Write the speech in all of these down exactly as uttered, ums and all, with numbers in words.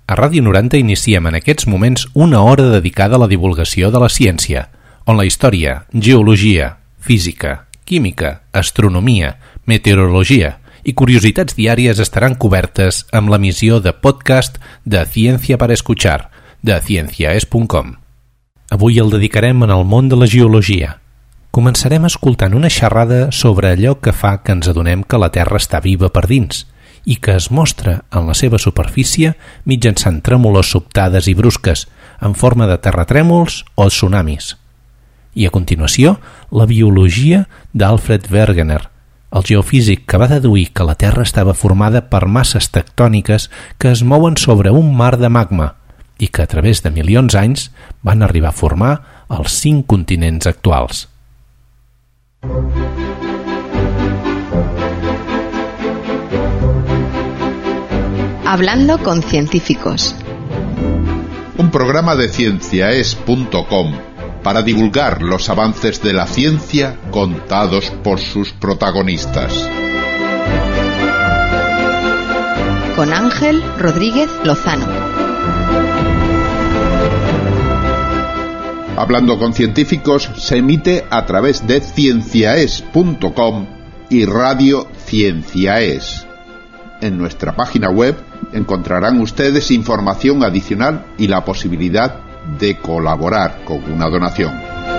A Ràdio noranta iniciem en aquests moments una hora dedicada a la divulgació de la ciència, on la història, geologia, física, química, astronomia, meteorologia i curiositats diàries estaran cobertes amb l'emissió de podcast de Ciència para Escuchar, de cienciaes punt com. Avui el dedicarem en el món de la geologia. Començarem escoltant una xerrada sobre allò que fa que ens adonem que la Terra està viva per dins i que es mostra en la seva superfície mitjançant trèmolors sobtades i brusques en forma de terratrèmols o tsunamis. I a continuació, la biologia d'Alfred Wegener, el geofísic que va deduir que la Terra estava formada per masses tectòniques que es mouen sobre un mar de magma i que a través de milions d'anys van arribar a formar els cinc continents actuals. Hablando con científicos. Un programa de cienciaes punto com para divulgar los avances de la ciencia contados por sus protagonistas. Con Ángel Rodríguez Lozano. Hablando con científicos se emite a través de cienciaes punto com y Radio Cienciaes. En nuestra página web encontrarán ustedes información adicional y la posibilidad de colaborar con una donación.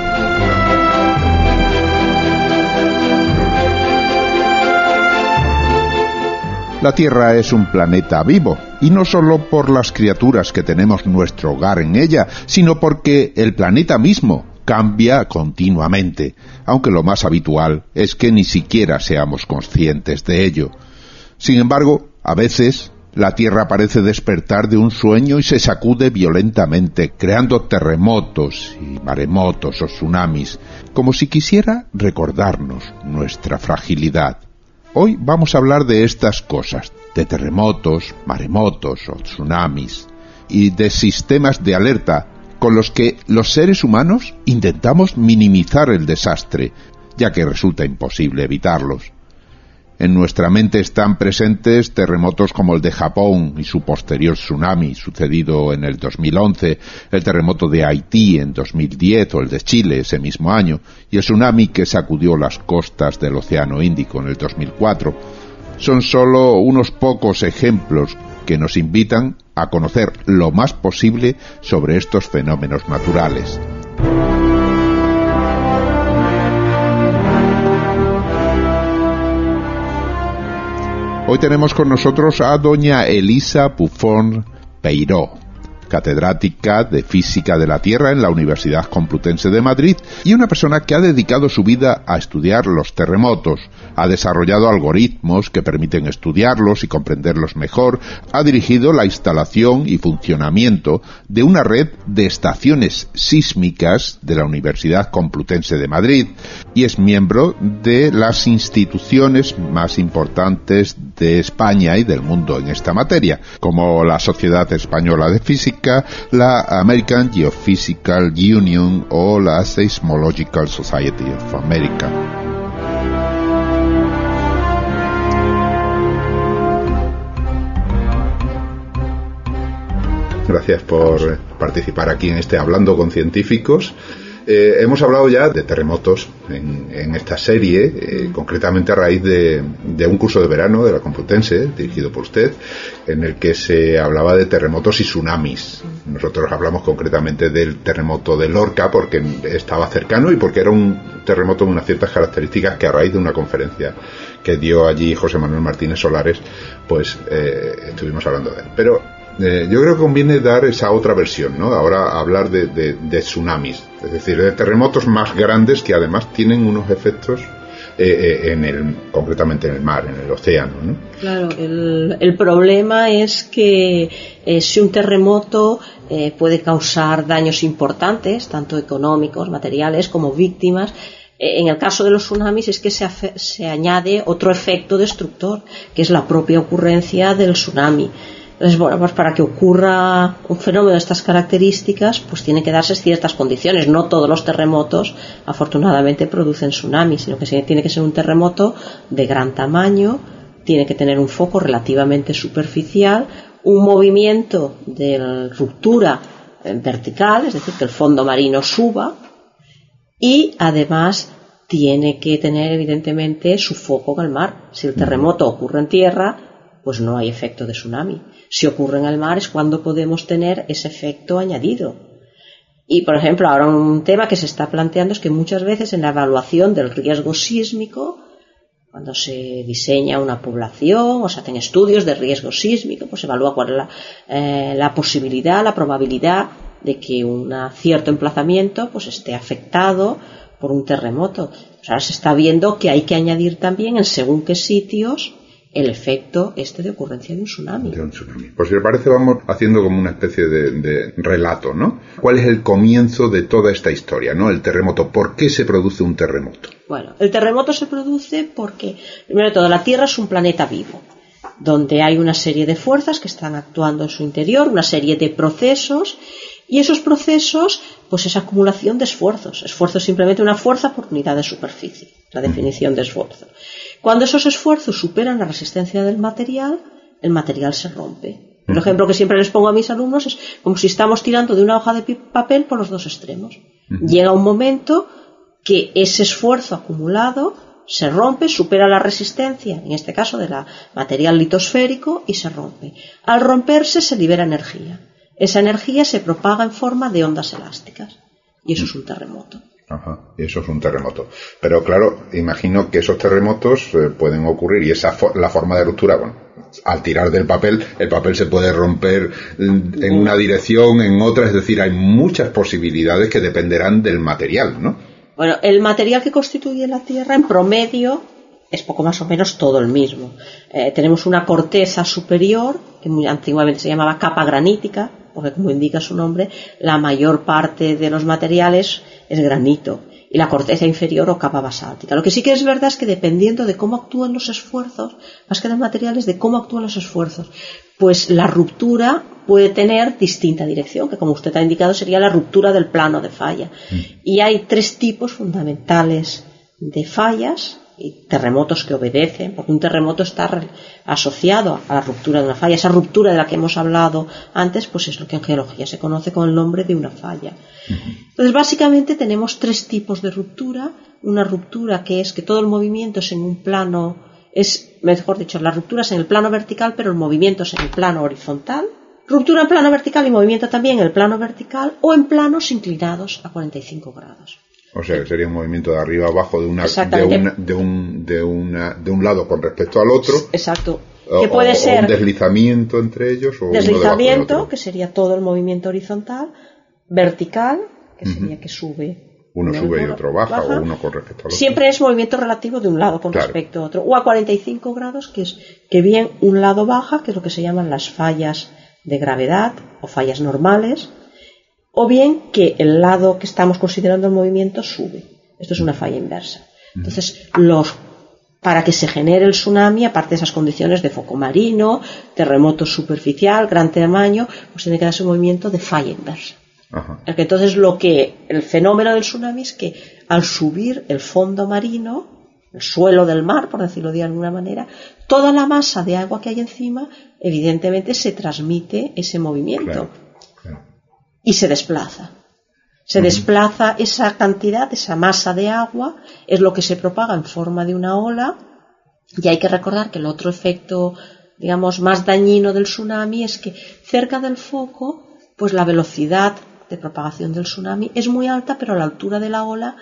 La Tierra es un planeta vivo, y no solo por las criaturas que tenemos nuestro hogar en ella, sino porque el planeta mismo cambia continuamente, aunque lo más habitual es que ni siquiera seamos conscientes de ello. Sin embargo, a veces la Tierra parece despertar de un sueño y se sacude violentamente, creando terremotos y maremotos o tsunamis, como si quisiera recordarnos nuestra fragilidad. Hoy vamos a hablar de estas cosas, de terremotos, maremotos o tsunamis, y de sistemas de alerta con los que los seres humanos intentamos minimizar el desastre, ya que resulta imposible evitarlos. En nuestra mente están presentes terremotos como el de Japón y su posterior tsunami sucedido en el dos mil once, el terremoto de Haití en dos mil diez o el de Chile ese mismo año, y el tsunami que sacudió las costas del Océano Índico en el dos mil cuatro. Son solo unos pocos ejemplos que nos invitan a conocer lo más posible sobre estos fenómenos naturales. Hoy tenemos con nosotros a doña Elisa Buffon Peiró, catedrática de Física de la Tierra en la Universidad Complutense de Madrid y una persona que ha dedicado su vida a estudiar los terremotos. Ha desarrollado algoritmos que permiten estudiarlos y comprenderlos mejor, ha dirigido la instalación y funcionamiento de una red de estaciones sísmicas de la Universidad Complutense de Madrid y es miembro de las instituciones más importantes de España y del mundo en esta materia, como la Sociedad Española de Física, la American Geophysical Union o la Seismological Society of America. Gracias por participar aquí en este Hablando con Científicos. Eh, hemos hablado ya de terremotos en, en esta serie, eh, concretamente a raíz de, de un curso de verano de la Complutense, dirigido por usted, en el que se hablaba de terremotos y tsunamis. Nosotros hablamos concretamente del terremoto de Lorca porque estaba cercano y porque era un terremoto con unas ciertas características que a raíz de una conferencia que dio allí José Manuel Martínez Solares, pues eh, estuvimos hablando de él. Pero Eh, yo creo que conviene dar esa otra versión, ¿no? Ahora hablar de, de, de tsunamis, es decir, de terremotos más grandes que además tienen unos efectos eh, eh, en el, concretamente en el mar, en el océano, ¿no? Claro, el, el problema es que eh, si un terremoto eh, puede causar daños importantes, tanto económicos, materiales, como víctimas. En el caso de los tsunamis es que se, afe- se añade otro efecto destructor, que es la propia ocurrencia del tsunami. Entonces, bueno, pues para que ocurra un fenómeno de estas características, pues tienen que darse ciertas condiciones. No todos los terremotos, afortunadamente, producen tsunamis, sino que tiene que ser un terremoto de gran tamaño, tiene que tener un foco relativamente superficial, un movimiento de ruptura vertical, es decir, que el fondo marino suba, y además tiene que tener evidentemente su foco en el mar. Si el terremoto ocurre en tierra, pues no hay efecto de tsunami. Si ocurre en el mar es cuando podemos tener ese efecto añadido. Y, por ejemplo, ahora un tema que se está planteando es que muchas veces en la evaluación del riesgo sísmico, cuando se diseña una población o se hacen estudios de riesgo sísmico, pues se evalúa cuál es la, eh, la posibilidad, la probabilidad de que un cierto emplazamiento pues esté afectado por un terremoto. Pues ahora se está viendo que hay que añadir también en según qué sitios el efecto este de ocurrencia de un tsunami. De un tsunami. Pues si le parece, vamos haciendo como una especie de, de relato, ¿no? ¿Cuál es el comienzo de toda esta historia, ¿no? El terremoto. ¿Por qué se produce un terremoto? Bueno, el terremoto se produce porque, primero de todo, la Tierra es un planeta vivo, donde hay una serie de fuerzas que están actuando en su interior, una serie de procesos, y esos procesos, pues es acumulación de esfuerzos. Esfuerzo es simplemente una fuerza por unidad de superficie, la definición de esfuerzo. Cuando esos esfuerzos superan la resistencia del material, el material se rompe. El ejemplo que siempre les pongo a mis alumnos es como si estamos tirando de una hoja de papel por los dos extremos. Llega un momento que ese esfuerzo acumulado se rompe, supera la resistencia, en este caso del material litosférico, y se rompe. Al romperse se libera energía. Esa energía se propaga en forma de ondas elásticas. Y eso es un terremoto. Ajá, y eso es un terremoto. Pero claro, imagino que esos terremotos eh, pueden ocurrir, y esa fo- la forma de ruptura, bueno, al tirar del papel, el papel se puede romper en una dirección, en otra, es decir, hay muchas posibilidades que dependerán del material, ¿no? Bueno, el material que constituye la Tierra, en promedio, es poco más o menos todo el mismo. Eh, tenemos una corteza superior, que muy antiguamente se llamaba capa granítica, porque como indica su nombre, la mayor parte de los materiales es granito, y la corteza inferior o capa basáltica. Lo que sí que es verdad es que dependiendo de cómo actúan los esfuerzos, más que de materiales, de cómo actúan los esfuerzos, pues la ruptura puede tener distinta dirección, que como usted ha indicado sería la ruptura del plano de falla. Mm. Y hay tres tipos fundamentales de fallas y terremotos que obedecen, porque un terremoto está re- asociado a la ruptura de una falla. Esa ruptura de la que hemos hablado antes, pues es lo que en geología se conoce con el nombre de una falla. Uh-huh. Entonces, básicamente tenemos tres tipos de ruptura. Una ruptura que es que todo el movimiento es en un plano, es, mejor dicho, la ruptura es en el plano vertical, pero el movimiento es en el plano horizontal. Ruptura en plano vertical y movimiento también en el plano vertical o en planos inclinados a cuarenta y cinco grados. O sea, que sería un movimiento de arriba a abajo de una de, una, de un de una de un lado con respecto al otro. Exacto. O, que puede o, ser o un deslizamiento entre ellos o deslizamiento, que sería todo el movimiento horizontal, vertical, que sería uh-huh. que sube uno sube y otro baja, baja, o uno con respecto al otro. Siempre es movimiento relativo de un lado con claro. respecto a otro, o a cuarenta y cinco grados, que es que bien un lado baja, que es lo que se llaman las fallas de gravedad o fallas normales, o bien que el lado que estamos considerando el movimiento sube. Esto es una falla inversa. Entonces, los, para que se genere el tsunami, aparte de esas condiciones de foco marino, terremoto superficial, gran tamaño, pues tiene que darse un movimiento de falla inversa. Ajá. Entonces, lo que el fenómeno del tsunami es que al subir el fondo marino, el suelo del mar, por decirlo de alguna manera, toda la masa de agua que hay encima, evidentemente se transmite ese movimiento. Claro. Y se desplaza. Se uh-huh. desplaza esa cantidad, esa masa de agua, es lo que se propaga en forma de una ola. Y hay que recordar que el otro efecto, digamos, más dañino del tsunami es que cerca del foco, pues la velocidad de propagación del tsunami es muy alta, pero la altura de la ola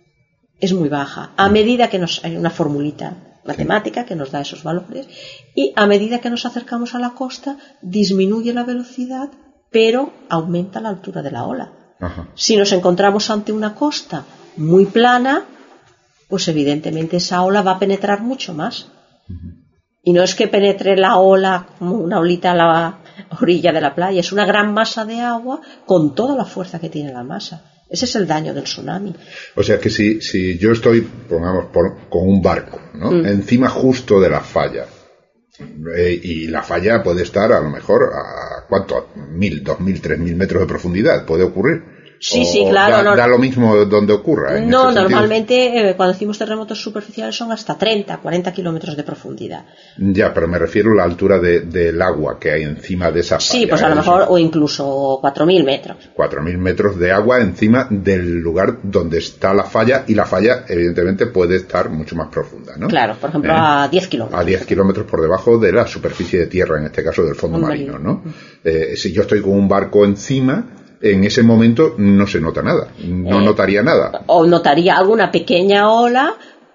es muy baja. A medida que nos hay una formulita matemática que nos da esos valores, y a medida que nos acercamos a la costa, disminuye la velocidad, pero aumenta la altura de la ola. Ajá. Si nos encontramos ante una costa muy plana, pues evidentemente esa ola va a penetrar mucho más. Uh-huh. Y no es que penetre la ola como una olita a la orilla de la playa, es una gran masa de agua con toda la fuerza que tiene la masa. Ese es el daño del tsunami. O sea que si, si yo estoy, pongamos, por, con un barco, ¿no? Mm. encima justo de la falla, eh, y la falla puede estar a lo mejor a ¿cuánto? Mil, dos mil, tres mil metros de profundidad, ¿puede ocurrir? Sí, sí, claro. Da, no, da lo mismo donde ocurra. En no, ese normalmente eh, cuando decimos terremotos superficiales son hasta treinta, cuarenta kilómetros de profundidad. Ya, pero me refiero a la altura de, del agua que hay encima de esa falla. Sí, pues a lo mejor, o incluso cuatro mil metros. cuatro mil metros de agua encima del lugar donde está la falla, y la falla, evidentemente, puede estar mucho más profunda, ¿no? Claro, por ejemplo, ¿Eh? a diez kilómetros. A diez kilómetros por debajo de la superficie de tierra, en este caso del fondo marino, ¿no? Eh, si yo estoy con un barco encima, en ese momento no se nota nada, no eh, notaría nada. O notaría alguna pequeña ola,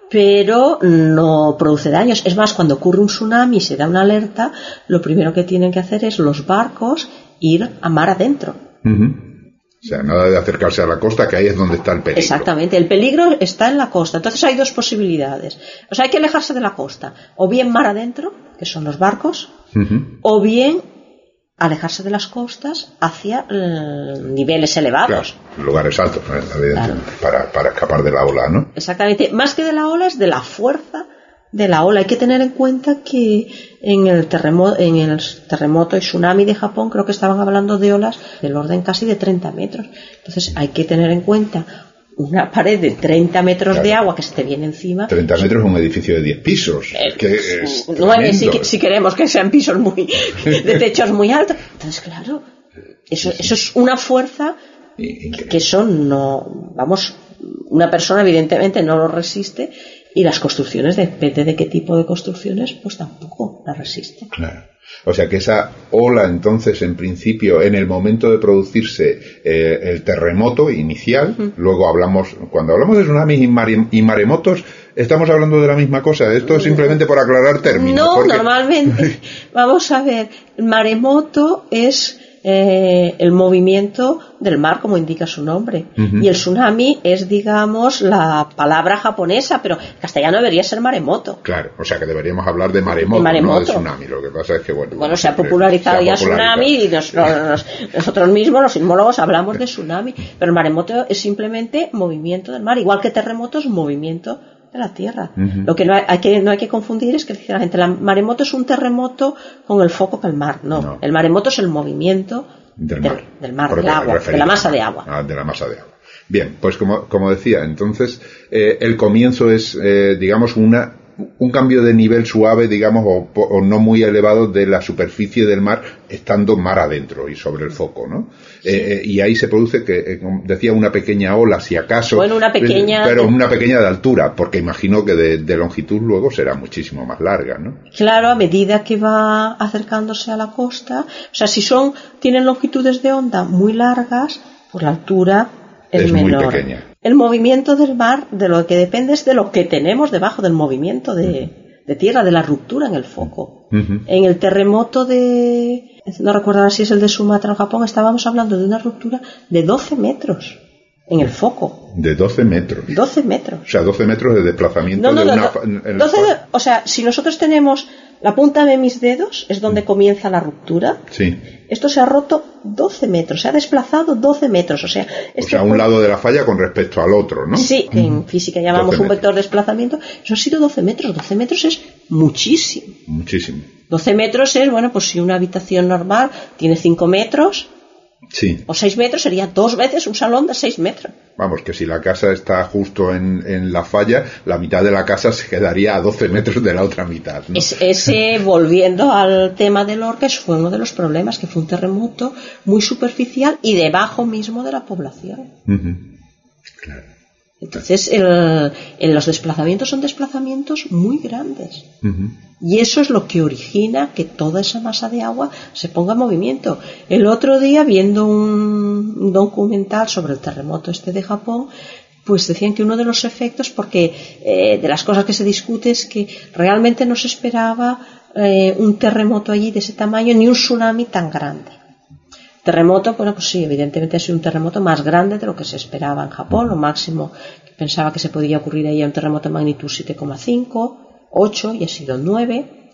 pero no produce daños. Es más, cuando ocurre un tsunami y se da una alerta, lo primero que tienen que hacer es los barcos ir a mar adentro. Uh-huh. O sea, nada de acercarse a la costa, que ahí es donde está el peligro. Exactamente, el peligro está en la costa. Entonces hay dos posibilidades. O sea, hay que alejarse de la costa. O bien mar adentro, que son los barcos, uh-huh. o bien alejarse de las costas hacia eh, niveles elevados. Claro, lugares altos, evidentemente, claro. para, para escapar de la ola, ¿no? Exactamente. Más que de la ola, es de la fuerza de la ola. Hay que tener en cuenta que en el terremoto, en el terremoto y tsunami de Japón, creo que estaban hablando de olas del orden casi de treinta metros. Entonces hay que tener en cuenta una pared de treinta metros claro. de agua que se te viene encima. treinta metros es un edificio de diez pisos. Eh, que es nueve si, si queremos que sean pisos muy de techos muy altos. Entonces, claro, eso, sí, sí. eso es una fuerza Increíble. que eso no, vamos, una persona evidentemente no lo resiste, y las construcciones, depende de qué tipo de construcciones, pues tampoco la resisten. Claro. O sea que esa ola, entonces, en principio, en el momento de producirse eh, el terremoto inicial, uh-huh. luego hablamos, cuando hablamos de tsunamis y, mare, y maremotos, ¿estamos hablando de la misma cosa? Esto es simplemente por aclarar términos. No, porque... normalmente, vamos a ver, el maremoto es eh, el movimiento del mar, como indica su nombre, uh-huh. y el tsunami es, digamos, la palabra japonesa, pero en castellano debería ser maremoto. Claro, o sea que deberíamos hablar de maremoto, de maremoto. no de tsunami. Lo que pasa es que, bueno, bueno se ha popularizado se ha ya popularizado. tsunami, y nos, nos, nosotros mismos, los sismólogos, hablamos de tsunami, pero el maremoto es simplemente movimiento del mar, igual que terremoto es movimiento de la tierra. Uh-huh. Lo que no hay, hay que no hay que confundir es que dice la gente, el maremoto es un terremoto con el foco que el mar. No, no. El maremoto es el movimiento del mar, del, del, mar, del agua, de la masa de agua. Ah, de la masa de agua. Bien, pues como, como decía, entonces eh, el comienzo es, eh, digamos, una un cambio de nivel suave, digamos, o, o no muy elevado de la superficie del mar, estando mar adentro y sobre el foco, ¿no? Sí. Eh, eh, y ahí se produce, que eh, decía, una pequeña ola, si acaso. Bueno, una pequeña. Pero una pequeña de altura, porque imagino que de, de longitud luego será muchísimo más larga, ¿no? Claro, a medida que va acercándose a la costa, o sea, si son, tienen longitudes de onda muy largas, pues la altura es, es menor. Muy pequeña. El movimiento del mar, de lo que depende es de lo que tenemos debajo del movimiento de, de tierra, de la ruptura en el foco. Uh-huh. En el terremoto de, no recuerdo ahora si es el de Sumatra en Japón, estábamos hablando de una ruptura de doce metros en el foco. De doce metros. doce metros. O sea, doce metros de desplazamiento no, no, de no, una... No, doce de, o sea, si nosotros tenemos la punta de mis dedos, es donde comienza la ruptura. Sí. Esto se ha roto doce metros, se ha desplazado doce metros. O sea, este o sea un lado de la falla con respecto al otro, ¿no? Sí, que en física llamamos un vector de desplazamiento. Eso ha sido doce metros. doce metros es muchísimo. Muchísimo. doce metros es, bueno, pues si una habitación normal tiene cinco metros, sí. o seis metros, sería dos veces un salón de seis metros. Vamos, que si la casa está justo en, en la falla, la mitad de la casa se quedaría a doce metros de la otra mitad, ¿no? Es, ese, volviendo al tema del Lorca, fue uno de los problemas, que fue un terremoto muy superficial y debajo mismo de la población. Uh-huh. Claro. Entonces, el, el, los desplazamientos son desplazamientos muy grandes. Uh-huh. Y eso es lo que origina que toda esa masa de agua se ponga en movimiento. El otro día, viendo un, un documental sobre el terremoto este de Japón, pues decían que uno de los efectos, porque eh, de las cosas que se discute es que realmente no se esperaba eh, un terremoto allí de ese tamaño, ni un tsunami tan grande. Terremoto, bueno, pues sí, evidentemente ha sido un terremoto más grande de lo que se esperaba en Japón. Lo máximo que pensaba que se podía ocurrir ahí era un terremoto de magnitud siete coma cinco, ocho, y ha sido nueve.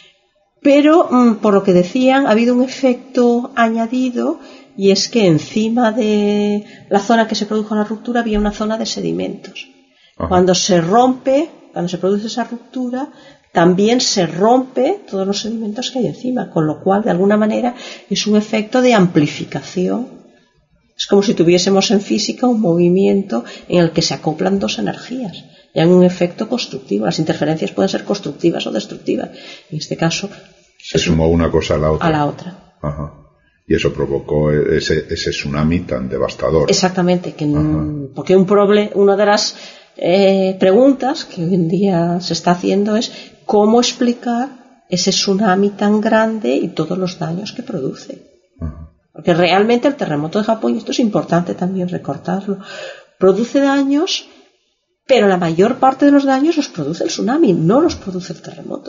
Pero, mmm, por lo que decían, ha habido un efecto añadido, y es que encima de la zona que se produjo la ruptura había una zona de sedimentos. Ajá. Cuando se rompe, cuando se produce esa ruptura, también se rompe todos los sedimentos que hay encima, con lo cual de alguna manera es un efecto de amplificación. Es como si tuviésemos en física un movimiento en el que se acoplan dos energías y hay un efecto constructivo. Las interferencias pueden ser constructivas o destructivas. En este caso se sumó una cosa a la otra. A la otra. Ajá. Y eso provocó ese, ese tsunami tan devastador. Exactamente, que n- porque un proble- una de las eh, preguntas que hoy en día se está haciendo es cómo explicar ese tsunami tan grande y todos los daños que produce. Ajá. Porque realmente el terremoto de Japón, y esto es importante también recordarlo, produce daños, pero la mayor parte de los daños los produce el tsunami, no los produce el terremoto.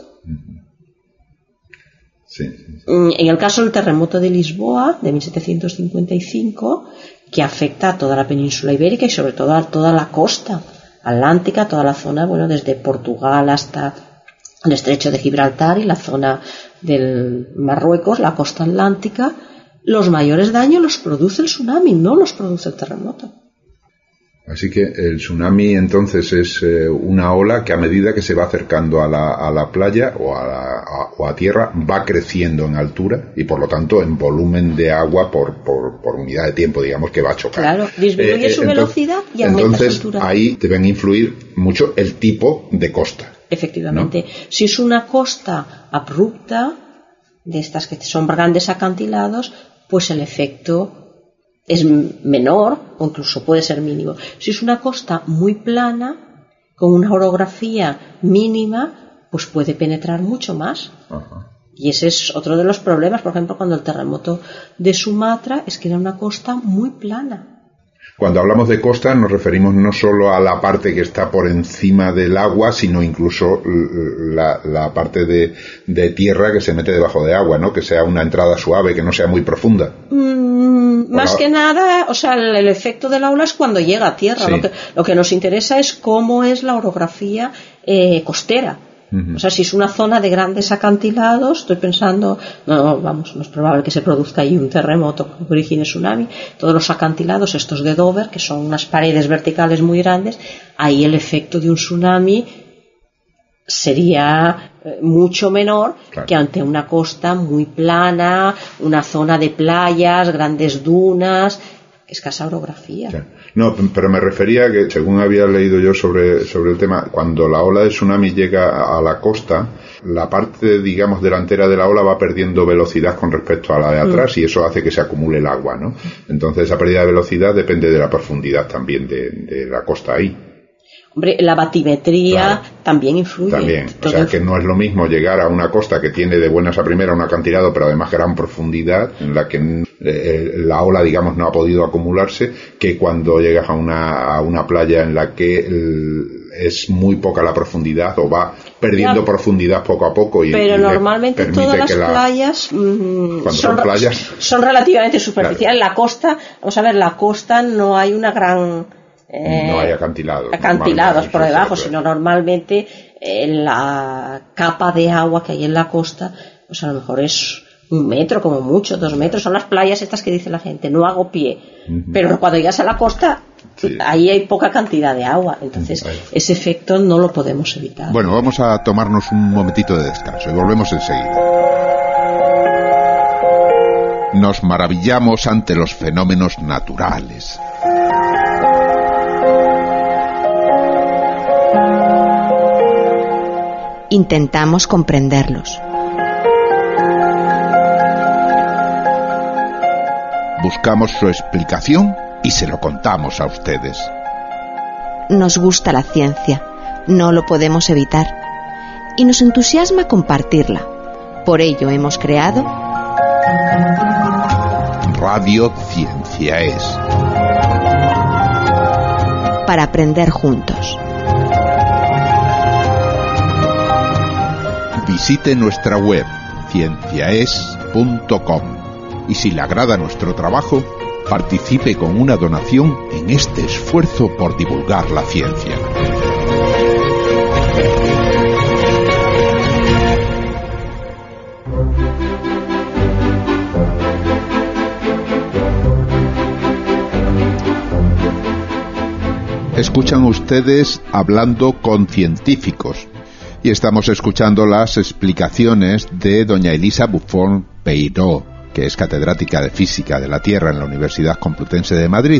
Sí, sí, sí. En el caso del terremoto de Lisboa de mil setecientos cincuenta y cinco, que afecta a toda la península ibérica y sobre todo a toda la costa atlántica, toda la zona, bueno, desde Portugal hasta el estrecho de Gibraltar y la zona del Marruecos, la costa atlántica, los mayores daños los produce el tsunami, no los produce el terremoto. Así que el tsunami entonces es eh, una ola que a medida que se va acercando a la, a la playa o a, la, a, o a tierra va creciendo en altura y por lo tanto en volumen de agua por, por, por unidad de tiempo, digamos, que va a chocar. Claro, disminuye eh, su entonces, velocidad y aumenta entonces, su altura. Ahí deben influir mucho el tipo de costa. Efectivamente. ¿No? Si es una costa abrupta, de estas que son grandes acantilados, pues el efecto es menor o incluso puede ser mínimo. Si es una costa muy plana, con una orografía mínima, pues puede penetrar mucho más. Ajá. Y ese es otro de los problemas, por ejemplo, cuando el terremoto de Sumatra es que era una costa muy plana. Cuando hablamos de costa nos referimos no solo a la parte que está por encima del agua, sino incluso la, la parte de, de tierra que se mete debajo de agua, ¿no? Que sea una entrada suave, que no sea muy profunda. Mm, más la... que nada, o sea, el, el efecto del ola es cuando llega a tierra. Sí. Lo que, lo que nos interesa es cómo es la orografía eh, costera. Uh-huh. O sea, si es una zona de grandes acantilados, estoy pensando, no, vamos, no es probable que se produzca ahí un terremoto que origine tsunami. Todos los acantilados, estos de Dover, que son unas paredes verticales muy grandes, ahí el efecto de un tsunami sería eh, mucho menor, claro, que ante una costa muy plana, una zona de playas, grandes dunas, escasa orografía. Claro. No, pero me refería que, según había leído yo sobre, sobre el tema, cuando la ola de tsunami llega a la costa, la parte, digamos, delantera de la ola va perdiendo velocidad con respecto a la de atrás, mm. y eso hace que se acumule el agua, ¿no? Entonces esa pérdida de velocidad depende de la profundidad también de, de la costa ahí. Hombre, la batimetría, claro, también influye. También, o sea que no es lo mismo llegar a una costa que tiene de buenas a primera un acantilado, pero además gran profundidad, en la que eh, la ola, digamos, no ha podido acumularse, que cuando llegas a una, a una playa en la que el, es muy poca la profundidad o va perdiendo ya, profundidad poco a poco. Y, pero y normalmente todas las la, playas, mmm, son, son, playas son relativamente superficiales. Claro. La costa, vamos a ver, la costa no hay una gran... Eh, no hay acantilados. Acantilados por debajo, sino normalmente eh, la capa de agua que hay en la costa, pues a lo mejor es un metro, como mucho, dos metros. Son las playas estas que dice la gente, no hago pie. Uh-huh. Pero cuando llegas a la costa, sí, ahí hay poca cantidad de agua. Entonces, uh-huh, ese efecto no lo podemos evitar. Bueno, vamos a tomarnos un momentito de descanso y volvemos enseguida. Nos maravillamos ante los fenómenos naturales. Intentamos comprenderlos. Buscamos su explicación y se lo contamos a ustedes. Nos gusta la ciencia, no lo podemos evitar. Y nos entusiasma compartirla. Por ello hemos creado Radio Ciencia Es. Para aprender juntos. Visite nuestra web ciencia es punto com y si le agrada nuestro trabajo, participe con una donación en este esfuerzo por divulgar la ciencia. Escuchan ustedes Hablando con Científicos. Y estamos escuchando las explicaciones de doña Elisa Buffon Peiró, que es catedrática de Física de la Tierra en la Universidad Complutense de Madrid.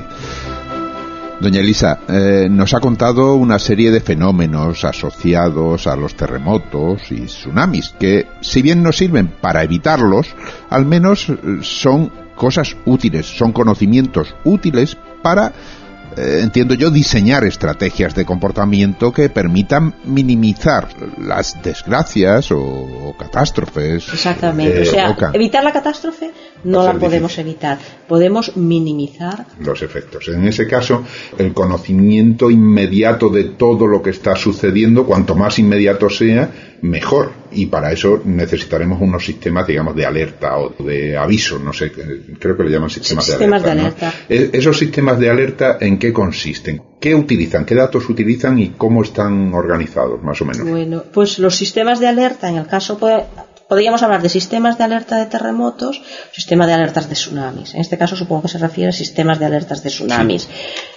Doña Elisa, eh, nos ha contado una serie de fenómenos asociados a los terremotos y tsunamis, que si bien no sirven para evitarlos, al menos son cosas útiles, son conocimientos útiles para, eh, entiendo yo, diseñar estrategias de comportamiento que permitan minimizar las desgracias o, o catástrofes. Exactamente, eh, o sea, ocan. evitar la catástrofe no la podemos difícil. evitar, podemos minimizar los efectos. En ese caso, el conocimiento inmediato de todo lo que está sucediendo, cuanto más inmediato sea, mejor. Y para eso necesitaremos unos sistemas, digamos, de alerta o de aviso, no sé, creo que le llaman sistemas, sistemas de alerta. De alerta. ¿no? Esos sistemas de alerta, ¿en qué consisten? ¿Qué utilizan? ¿Qué datos utilizan y cómo están organizados, más o menos? Bueno, pues los sistemas de alerta, en el caso... Puede... Podríamos hablar de sistemas de alerta de terremotos, sistema de alertas de tsunamis. En este caso supongo que se refiere a sistemas de alertas de tsunamis.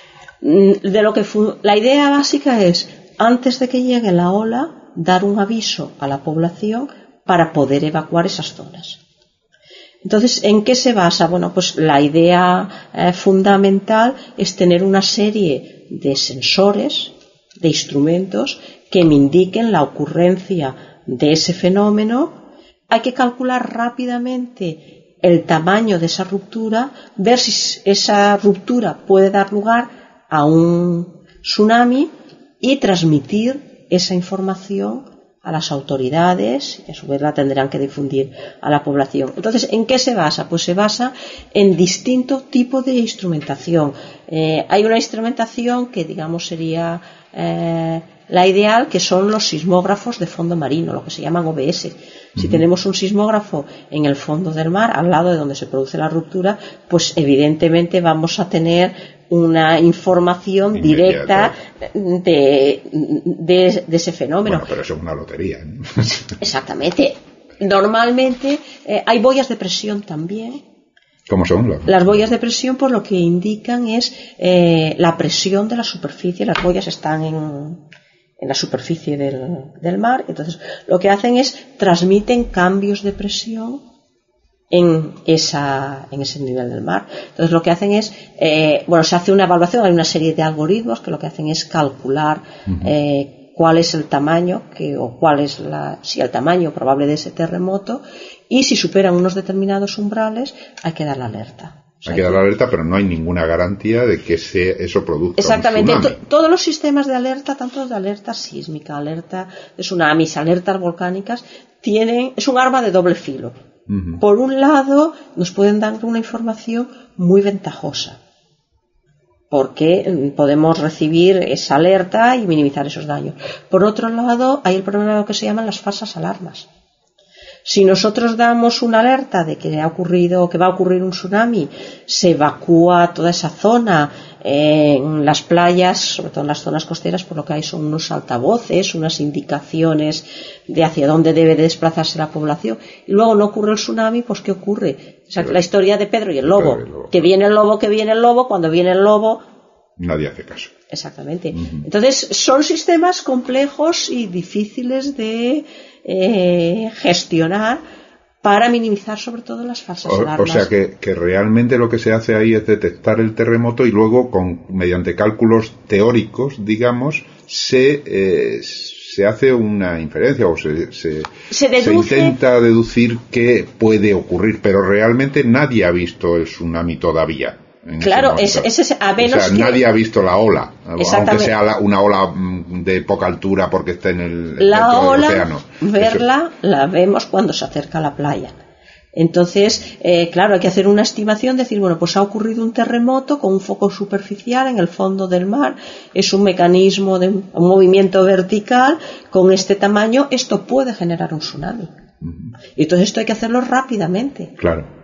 Sí. De lo que fu- la idea básica es, antes de que llegue la ola, dar un aviso a la población para poder evacuar esas zonas. Entonces, ¿en qué se basa? Bueno, pues la idea eh, fundamental es tener una serie de sensores, de instrumentos que me indiquen la ocurrencia de ese fenómeno. Hay que calcular rápidamente el tamaño de esa ruptura, ver si esa ruptura puede dar lugar a un tsunami y transmitir esa información a las autoridades, y a su vez la tendrán que difundir a la población. Entonces, ¿en qué se basa? Pues se basa en distinto tipo de instrumentación. Eh, hay una instrumentación que, digamos, sería eh, la ideal, que son los sismógrafos de fondo marino, lo que se llaman O B S. Si uh-huh. tenemos un sismógrafo en el fondo del mar, al lado de donde se produce la ruptura, pues evidentemente vamos a tener una información inmediata directa de, de, de ese fenómeno. Bueno, pero eso es una lotería, ¿no? Exactamente. Normalmente eh, hay boyas de presión también. ¿Cómo son? Las, las boyas de presión, por lo que indican es eh, la presión de la superficie. Las boyas están en, en la superficie del, del mar. Entonces, lo que hacen es transmiten cambios de presión en esa en ese nivel del mar. Entonces, lo que hacen es, eh, bueno, se hace una evaluación, hay una serie de algoritmos que lo que hacen es calcular uh-huh. eh, cuál es el tamaño que, o cuál es la, si el tamaño probable de ese terremoto, y si superan unos determinados umbrales hay que dar la alerta. O sea, hay que dar la alerta, pero no hay ninguna garantía de que se, eso produzca exactamente. un tsunami. Todos los sistemas de alerta, tanto de alerta sísmica, alerta de tsunamis, alertas volcánicas, tienen, es un arma de doble filo. Uh-huh. Por un lado, nos pueden dar una información muy ventajosa, porque podemos recibir esa alerta y minimizar esos daños. Por otro lado, hay el problema de lo que se llaman las falsas alarmas. Si nosotros damos una alerta de que ha ocurrido, que va a ocurrir un tsunami, se evacúa toda esa zona, eh, en las playas, sobre todo en las zonas costeras, por lo que hay son unos altavoces, unas indicaciones de hacia dónde debe de desplazarse la población, y luego no ocurre el tsunami, pues ¿qué ocurre? O sea, la historia de Pedro y el lobo, Pedro y el lobo. que viene el lobo, que viene el lobo, cuando viene el lobo nadie hace caso. Exactamente. Uh-huh. Entonces, son sistemas complejos y difíciles de eh, gestionar para minimizar sobre todo las falsas o, alarmas. O sea que, que realmente lo que se hace ahí es detectar el terremoto y luego con mediante cálculos teóricos, digamos, se eh, se hace una inferencia o se se, se, deduce... se intenta deducir qué puede ocurrir, pero realmente nadie ha visto el tsunami todavía. Claro, ese, ese, a menos o sea, que... nadie ha visto la ola, aunque sea la, una ola de poca altura porque está en el la ola, del océano. Verla, Eso... la vemos cuando se acerca a la playa. Entonces, eh, claro, hay que hacer una estimación, decir, bueno, pues ha ocurrido un terremoto con un foco superficial en el fondo del mar, es un mecanismo de un movimiento vertical con este tamaño, esto puede generar un tsunami. Uh-huh. Y entonces esto hay que hacerlo rápidamente. Claro.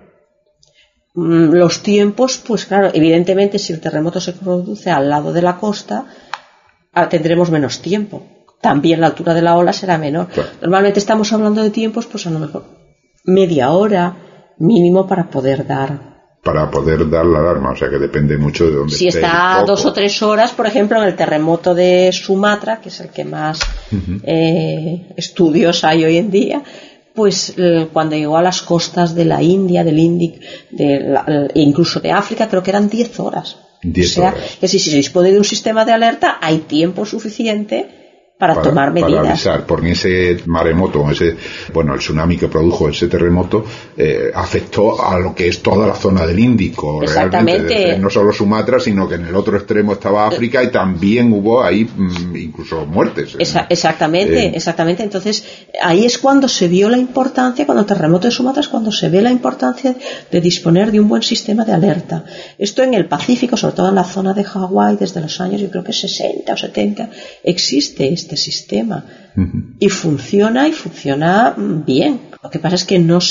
Los tiempos, pues claro, evidentemente si el terremoto se produce al lado de la costa, tendremos menos tiempo. También la altura de la ola será menor. Claro. Normalmente estamos hablando de tiempos, pues a lo mejor media hora mínimo para poder dar para poder dar la alarma, o sea que depende mucho de dónde si esté. Si está dos o tres horas, por ejemplo, en el terremoto de Sumatra, que es el que más uh-huh. eh, estudios hay hoy en día, pues eh, cuando llegó a las costas de la India, del Índico, de la, e incluso de África, creo que eran diez horas. diez o sea, horas. que si, si se dispone de un sistema de alerta, hay tiempo suficiente para, para tomar medidas. Para avisar, porque ese maremoto, ese, bueno, el tsunami que produjo ese terremoto eh, afectó a lo que es toda la zona del Índico. Exactamente. Realmente, no solo Sumatra, sino que en el otro extremo estaba África y también hubo ahí mm, incluso muertes. Esa, exactamente, eh, exactamente. Entonces, ahí es cuando se vio la importancia, cuando el terremoto de Sumatra es cuando se ve la importancia de disponer de un buen sistema de alerta. Esto en el Pacífico, sobre todo en la zona de Hawái, desde los años, yo creo que sesenta o setenta, existe este sistema uh-huh. y funciona y funciona bien. Lo que pasa es que no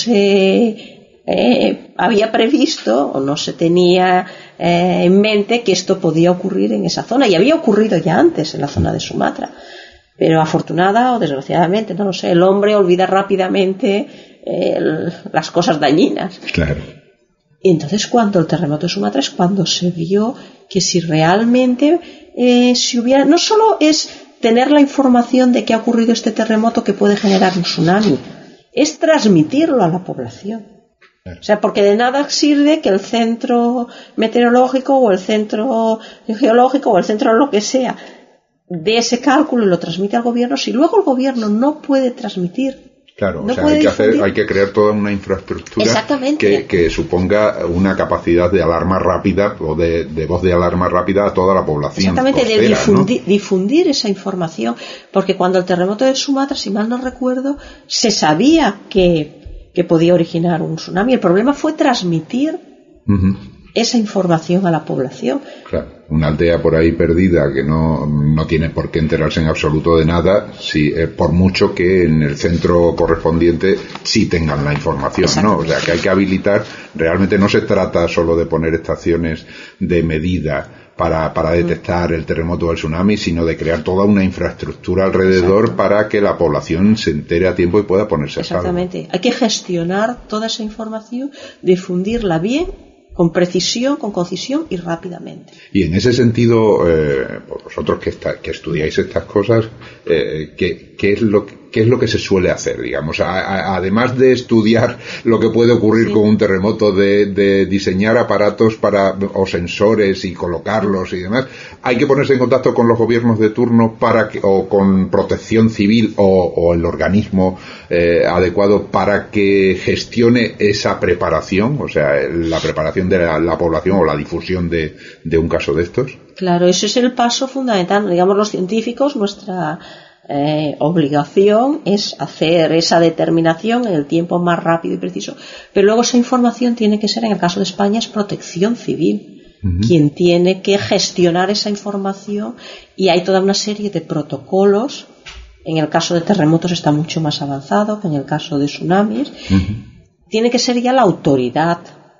se eh, había previsto o no se tenía eh, en mente que esto podía ocurrir en esa zona, y había ocurrido ya antes en la zona de Sumatra, pero afortunada o desgraciadamente, no lo sé, el hombre olvida rápidamente eh, el, las cosas dañinas. Claro. Y entonces cuando el terremoto de Sumatra es cuando se vio que si realmente eh, si hubiera, no solo es tener la información de que ha ocurrido este terremoto que puede generar un tsunami, es transmitirlo a la población. O sea, porque de nada sirve que el centro meteorológico o el centro geológico o el centro lo que sea dé ese cálculo y lo transmite al gobierno si luego el gobierno no puede transmitir. Claro, no o sea, hay que, hacer, hay que crear toda una infraestructura que, que suponga una capacidad de alarma rápida o de, de voz de alarma rápida a toda la población. Exactamente, costera, de difundir, ¿no? difundir esa información, porque cuando el terremoto de Sumatra, si mal no recuerdo, se sabía que, que podía originar un tsunami. El problema fue transmitir uh-huh. esa información a la población. Claro. Una aldea por ahí perdida que no, no tiene por qué enterarse en absoluto de nada, si, eh, por mucho que en el centro correspondiente sí tengan la información, ¿no? O sea, que hay que habilitar, realmente no se trata solo de poner estaciones de medida para, para detectar el terremoto o el tsunami, sino de crear toda una infraestructura alrededor Exacto. para que la población se entere a tiempo y pueda ponerse a salvo. Exactamente. Hay que gestionar toda esa información, difundirla bien, con precisión, con concisión y rápidamente. Y en ese sentido, eh, vosotros que, está, que estudiáis estas cosas, eh, ¿qué, qué, es lo, ¿qué es lo que se suele hacer? Digamos, a, a, además de estudiar lo que puede ocurrir sí. con un terremoto, de, de diseñar aparatos para o sensores y colocarlos y demás, ¿hay que ponerse en contacto con los gobiernos de turno para que, o con Protección Civil o, o el organismo eh, adecuado para que gestione esa preparación, o sea, la preparación de la, la población o la difusión de, de un caso de estos? Claro, ese es el paso fundamental. Digamos, los científicos, nuestra eh, obligación es hacer esa determinación en el tiempo más rápido y preciso. Pero luego esa información tiene que ser, en el caso de España, es Protección Civil, uh-huh. quien tiene que gestionar esa información, y hay toda una serie de protocolos. En el caso de terremotos está mucho más avanzado que en el caso de tsunamis. Uh-huh. Tiene que ser ya la autoridad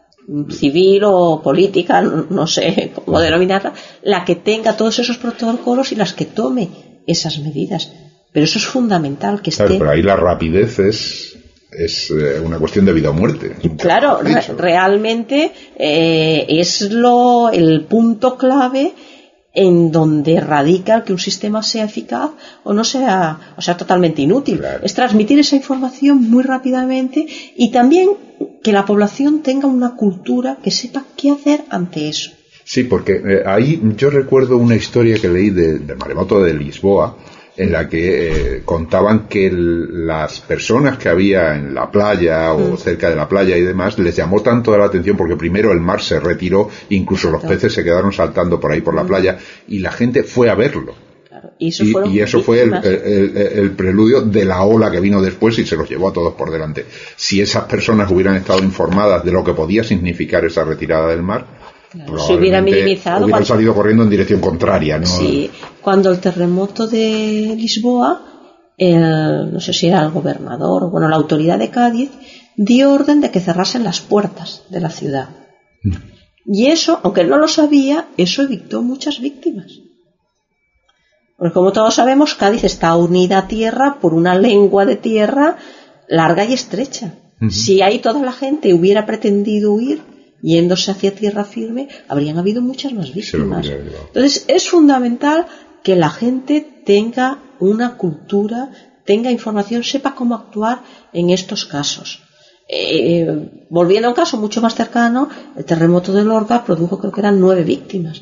civil o política, no sé cómo denominarla, la que tenga todos esos protocolos y las que tome esas medidas. Pero eso es fundamental, que esté... Claro, pero ahí la rapidez es, es una cuestión de vida o muerte. Claro, re- realmente eh, es lo el punto clave en donde radica que un sistema sea eficaz o no sea, o sea totalmente inútil. Claro. Es transmitir esa información muy rápidamente y también que la población tenga una cultura que sepa qué hacer ante eso. Sí, porque eh, ahí yo recuerdo una historia que leí de, del maremoto de Lisboa, en la que eh, contaban que el, las personas que había en la playa o mm. cerca de la playa y demás les llamó tanto la atención porque primero el mar se retiró, incluso Exacto. los peces se quedaron saltando por ahí por la mm. playa y la gente fue a verlo. Claro. Y eso, y, y eso fue el, el, el, el preludio de la ola que vino después y se los llevó a todos por delante. Si esas personas hubieran estado informadas de lo que podía significar esa retirada del mar, Claro, se hubiera minimizado. Hubieran cuando, salido corriendo en dirección contraria, ¿no? Sí, cuando el terremoto de Lisboa, el, no sé si era el gobernador, bueno, la autoridad de Cádiz, dio orden de que cerrasen las puertas de la ciudad. Mm. Y eso, aunque no lo sabía, eso evitó muchas víctimas. Porque como todos sabemos, Cádiz está unida a tierra por una lengua de tierra larga y estrecha. Mm-hmm. Si ahí toda la gente hubiera pretendido huir, yéndose hacia tierra firme, habrían habido muchas más víctimas. Entonces es fundamental que la gente tenga una cultura, tenga información, sepa cómo actuar en estos casos. Eh, volviendo a un caso mucho más cercano, el terremoto de Lorca produjo, creo que eran nueve víctimas,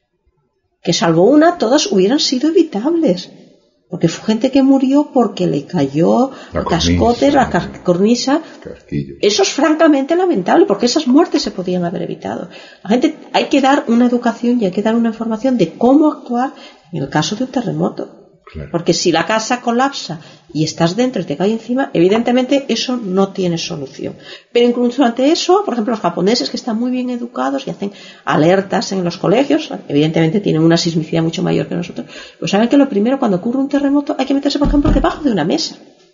que salvo una, todas hubieran sido evitables, porque fue gente que murió porque le cayó la cascote, la cornisa. Eso es francamente lamentable, porque esas muertes se podían haber evitado. La gente, hay que dar una educación y hay que dar una información de cómo actuar en el caso de un terremoto. Claro. Porque si la casa colapsa y estás dentro y te cae encima, evidentemente eso no tiene solución. Pero incluso ante eso, por ejemplo, los japoneses, que están muy bien educados y hacen alertas en los colegios, evidentemente tienen una sismicidad mucho mayor que nosotros, pues saben que lo primero, cuando ocurre un terremoto, hay que meterse, por ejemplo, debajo de una mesa.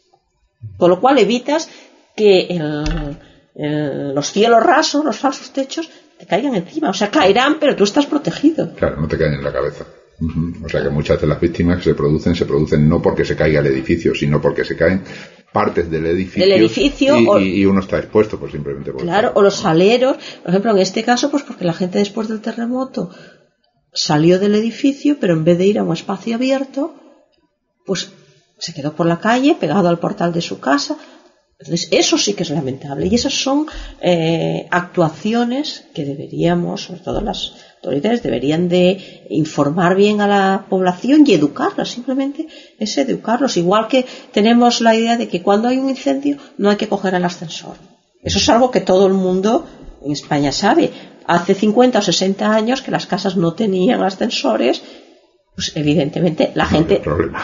Con lo cual evitas que el, el, los cielos rasos, los falsos techos, te caigan encima. O sea, caerán, pero tú estás protegido. Claro, no te caen en la cabeza. Uh-huh. O sea que muchas de las víctimas que se producen se producen no porque se caiga el edificio, sino porque se caen partes del edificio, del edificio y, o, y, y uno está expuesto pues simplemente por claro, o los aleros, por ejemplo, en este caso pues porque la gente después del terremoto salió del edificio, pero en vez de ir a un espacio abierto, pues se quedó por la calle pegado al portal de su casa. Entonces eso sí que es lamentable, y esas son eh, actuaciones que deberíamos, sobre todo las autoridades, deberían de informar bien a la población y educarlas. Simplemente es educarlos, igual que tenemos la idea de que cuando hay un incendio no hay que coger el ascensor. Eso es algo que todo el mundo en España sabe. Hace cincuenta o sesenta años que las casas no tenían ascensores, pues evidentemente la gente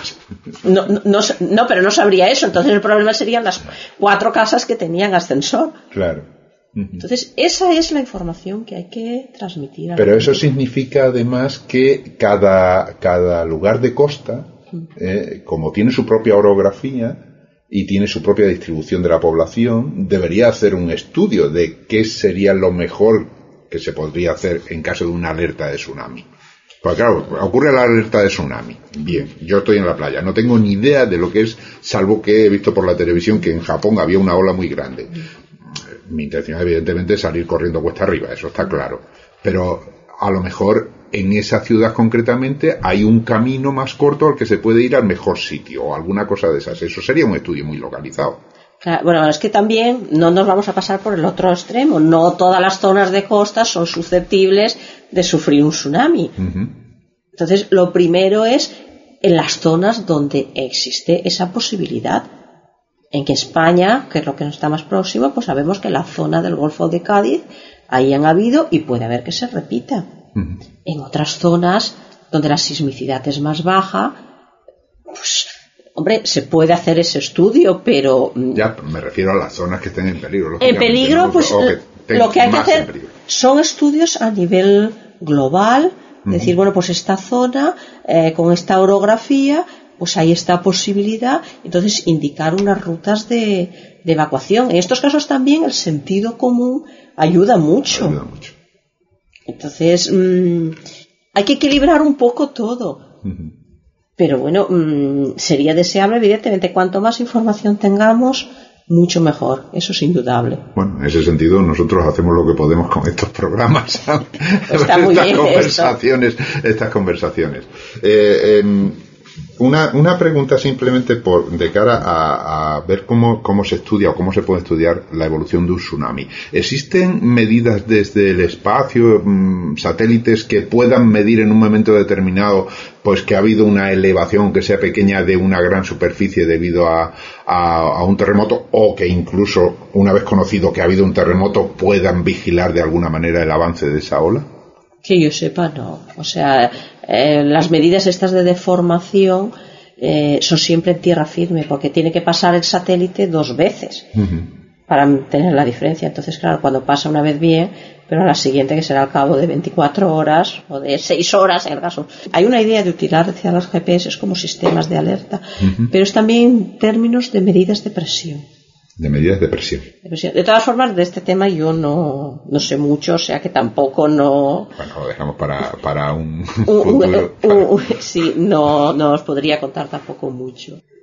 no, no, no, no, pero no sabría eso. Entonces el problema serían las cuatro casas que tenían ascensor. Claro. Entonces esa es la información que hay que transmitir a pero eso significa además que cada, cada lugar de costa, eh, como tiene su propia orografía y tiene su propia distribución de la población, debería hacer un estudio de qué sería lo mejor que se podría hacer en caso de una alerta de tsunami. Pues claro, ocurre la alerta de tsunami. Bien, yo estoy en la playa, no tengo ni idea de lo que es, salvo que he visto por la televisión que en Japón había una ola muy grande. Mi intención evidentemente es salir corriendo cuesta arriba, eso está claro. Pero a lo mejor en esa ciudad concretamente hay un camino más corto al que se puede ir al mejor sitio o alguna cosa de esas. Eso sería un estudio muy localizado. Claro, bueno, es que también no nos vamos a pasar por el otro extremo. No todas las zonas de costa son susceptibles de sufrir un tsunami. Uh-huh. Entonces, lo primero es en las zonas donde existe esa posibilidad. En que España, que es lo que nos está más próximo, pues sabemos que la zona del Golfo de Cádiz, ahí han habido y puede haber que se repita. Uh-huh. En otras zonas donde la sismicidad es más baja, pues... Hombre, se puede hacer ese estudio, pero... Ya, me refiero a las zonas que estén en peligro. En peligro, ¿no? Pues que lo que hay que hacer son estudios a nivel global. Uh-huh. Decir, bueno, pues esta zona, eh, con esta orografía, pues hay esta posibilidad. Entonces, indicar unas rutas de, de evacuación. En estos casos también el sentido común ayuda mucho. Ayuda mucho. Entonces, mmm, hay que equilibrar un poco todo. Uh-huh. Pero bueno, mmm, sería deseable, evidentemente, cuanto más información tengamos, mucho mejor. Eso es indudable. Bueno, en ese sentido, nosotros hacemos lo que podemos con estos programas. Está muy estas bien conversaciones, esto. Estas conversaciones. Eh, eh, una, una pregunta simplemente por, de cara a, a ver cómo, cómo se estudia o cómo se puede estudiar la evolución de un tsunami. ¿Existen medidas desde el espacio, mmm, satélites que puedan medir en un momento determinado pues que ha habido una elevación que sea pequeña de una gran superficie debido a, a, a un terremoto, o que incluso una vez conocido que ha habido un terremoto puedan vigilar de alguna manera el avance de esa ola? Que yo sepa, no. O sea, eh, las medidas estas de deformación eh, son siempre en tierra firme, porque tiene que pasar el satélite dos veces uh-huh. para tener la diferencia. Entonces, claro, cuando pasa una vez bien, pero a la siguiente, que será al cabo de veinticuatro horas o de seis horas en el caso. Hay una idea de utilizar los G P S como sistemas de alerta, uh-huh. pero es también en términos de medidas de presión. De medidas de presión. de presión. De todas formas, de este tema yo no, no sé mucho, o sea que tampoco no... Bueno, lo dejamos para, para un un, futuro. Un, un, sí, no, no os podría contar tampoco mucho.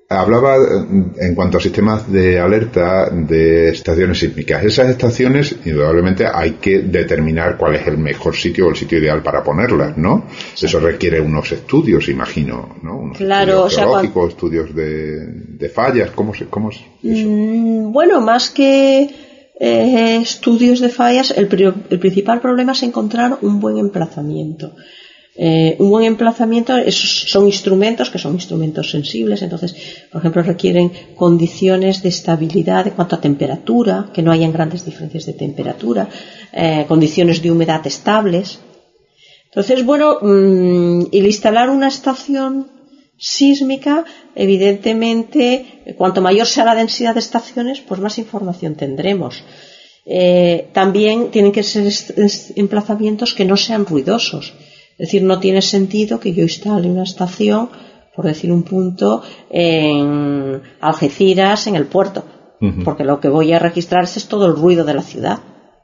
Hablaba en cuanto a sistemas de alerta de estaciones sísmicas. Esas estaciones, indudablemente, hay que determinar cuál es el mejor sitio o el sitio ideal para ponerlas, ¿no? Sí. Eso requiere unos estudios, imagino, ¿no? Unos claro, estudios geológicos, o sea, cuando... estudios de, de fallas. ¿Cómo se, cómo es eso? Mm, bueno, más que eh, estudios de fallas, el, el principal problema es encontrar un buen emplazamiento. Eh, un buen emplazamiento es, son instrumentos que son instrumentos sensibles, entonces, por ejemplo, requieren condiciones de estabilidad en cuanto a temperatura, que no hayan grandes diferencias de temperatura, eh, condiciones de humedad estables. Entonces, bueno, mmm, el instalar una estación sísmica, evidentemente, cuanto mayor sea la densidad de estaciones, pues más información tendremos. Eh, también tienen que ser est- est- emplazamientos que no sean ruidosos. Es decir, no tiene sentido que yo instale una estación, por decir un punto, en Algeciras, en el puerto, uh-huh. porque lo que voy a registrar es todo el ruido de la ciudad.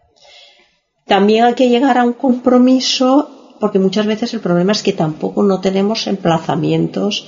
También hay que llegar a un compromiso, porque muchas veces el problema es que tampoco no tenemos emplazamientos.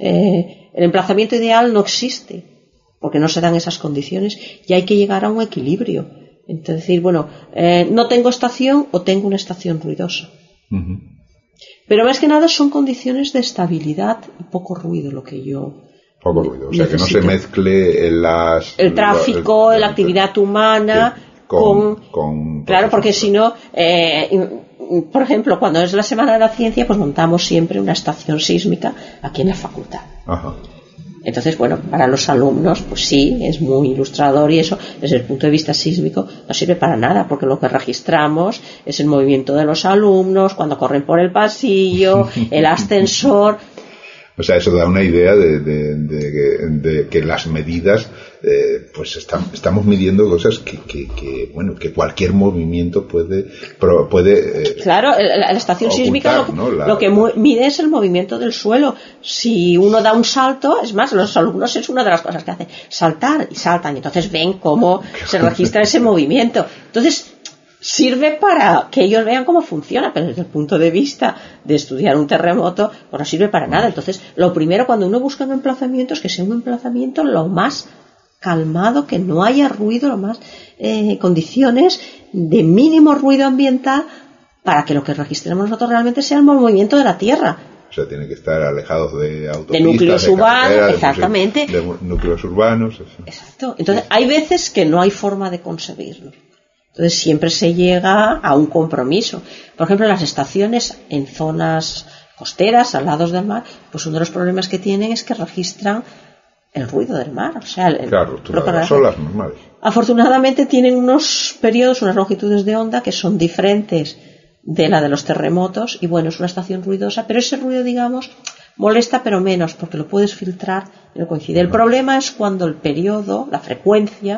Eh, el emplazamiento ideal no existe, porque no se dan esas condiciones, y hay que llegar a un equilibrio. Entonces, decir, bueno, eh, no tengo estación o tengo una estación ruidosa. Uh-huh. Pero más que nada son condiciones de estabilidad y poco ruido lo que yo poco ruido, o sea, necesito. Que no se mezcle las, el tráfico, el, el, la actividad humana con, con, con claro, porque si no, eh, por ejemplo, cuando es la Semana de la Ciencia, pues montamos siempre una estación sísmica aquí en la facultad. Ajá. Entonces, bueno, para los alumnos, pues sí, es muy ilustrador y eso, desde el punto de vista sísmico, no sirve para nada, porque lo que registramos es el movimiento de los alumnos, cuando corren por el pasillo, el ascensor. O sea, eso da una idea de, de, de, de que las medidas, eh, pues está, estamos midiendo cosas que, que, que, bueno, que cualquier movimiento puede, puede eh, claro, la, la estación ocultar, sísmica lo, ¿no? la, lo que mu- mide es el movimiento del suelo. Si uno da un salto, es más, los alumnos es una de las cosas que hacen, saltar y saltan, y entonces ven cómo se registra ese movimiento. Entonces, sirve para que ellos vean cómo funciona, pero desde el punto de vista de estudiar un terremoto, pues no sirve para nada. Entonces, lo primero cuando uno busca un emplazamiento es que sea un emplazamiento lo más calmado, que no haya ruido, lo más eh, condiciones de mínimo ruido ambiental para que lo que registremos nosotros realmente sea el movimiento de la Tierra. O sea, tienen que estar alejados de autopistas, de núcleos urbanos, exactamente. De núcleos urbanos. Eso. Exacto. Entonces, hay veces que no hay forma de conseguirlo. Entonces siempre se llega a un compromiso. Por ejemplo, las estaciones en zonas costeras, al lado del mar, pues uno de los problemas que tienen es que registran el ruido del mar. O sea, el, claro, tú las olas normales. Afortunadamente tienen unos periodos, unas longitudes de onda que son diferentes de la de los terremotos y bueno, es una estación ruidosa, pero ese ruido, digamos, molesta pero menos porque lo puedes filtrar y no coincide. El problema es cuando el periodo, la frecuencia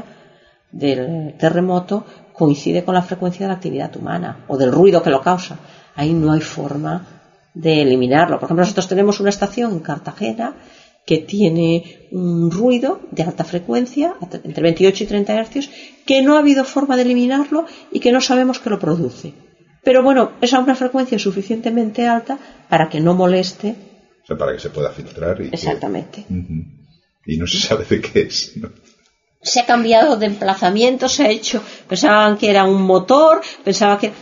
del terremoto coincide con la frecuencia de la actividad humana o del ruido que lo causa. Ahí no hay forma de eliminarlo. Por ejemplo, nosotros tenemos una estación en Cartagena que tiene un ruido de alta frecuencia, entre veintiocho y treinta hercios, que no ha habido forma de eliminarlo y que no sabemos qué lo produce. Pero bueno, es a una frecuencia suficientemente alta para que no moleste. O sea, para que se pueda filtrar. Y exactamente. Que... Uh-huh. Y no se sabe de qué es, ¿no? Se ha cambiado de emplazamiento, se ha hecho, pensaban que era un motor, pensaban que...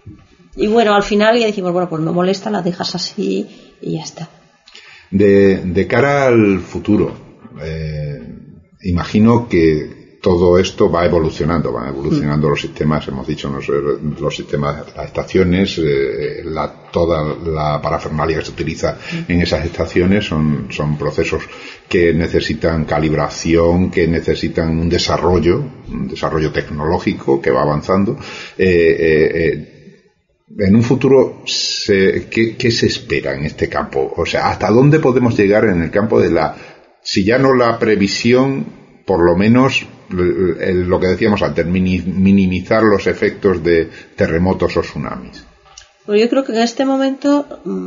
Y bueno, al final ya decimos, bueno, pues no molesta, la dejas así y ya está. De, de cara al futuro, eh, imagino que todo esto va evolucionando, van evolucionando mm. los sistemas, hemos dicho, los, los sistemas, las estaciones, eh, la, toda la parafernalia que se utiliza mm. en esas estaciones son, son procesos que necesitan calibración, que necesitan un desarrollo, un desarrollo tecnológico que va avanzando. Eh, eh, eh, en un futuro, se, ¿qué, ¿qué se espera en este campo? O sea, ¿hasta dónde podemos llegar en el campo de la, si ya no la previsión, por lo menos lo que decíamos antes, minimizar los efectos de terremotos o tsunamis? Pues yo creo que en este momento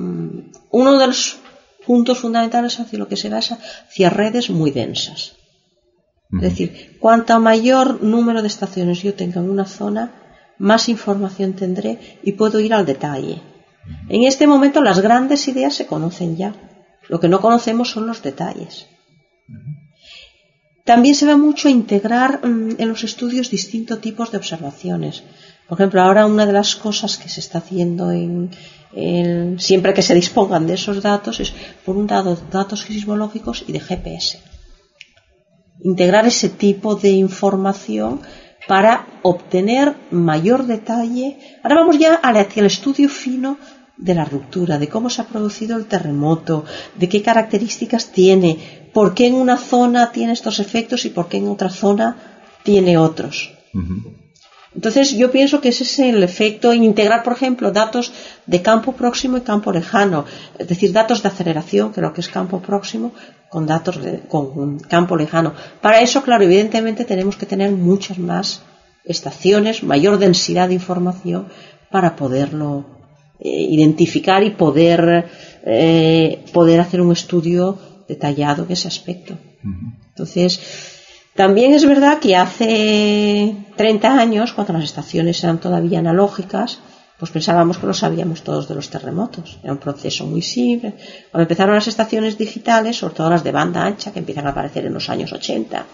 uno de los puntos fundamentales hacia lo que se va es hacia redes muy densas. Uh-huh. Es decir, cuanto mayor número de estaciones yo tenga en una zona, más información tendré y puedo ir al detalle. Uh-huh. En este momento las grandes ideas se conocen ya. Lo que no conocemos son los detalles. También se va mucho a integrar mmm, en los estudios distintos tipos de observaciones. Por ejemplo, ahora una de las cosas que se está haciendo en, en, siempre que se dispongan de esos datos es, por un lado, datos sismológicos y de G P S. Integrar ese tipo de información para obtener mayor detalle. Ahora vamos ya hacia el estudio fino de la ruptura, de cómo se ha producido el terremoto, de qué características tiene, por qué en una zona tiene estos efectos y por qué en otra zona tiene otros. Uh-huh. Entonces yo pienso que ese es el efecto en integrar, por ejemplo, datos de campo próximo y campo lejano, es decir, datos de aceleración, creo que es campo próximo, con datos de, con campo lejano. Para eso, claro, evidentemente tenemos que tener muchas más estaciones, mayor densidad de información para poderlo eh, identificar y poder, eh, poder hacer un estudio detallado en ese aspecto. Uh-huh. Entonces, también es verdad que hace treinta años, cuando las estaciones eran todavía analógicas, pues pensábamos que lo sabíamos todos de los terremotos. Era un proceso muy simple. Cuando empezaron las estaciones digitales, sobre todo las de banda ancha, que empiezan a aparecer en los años ochenta,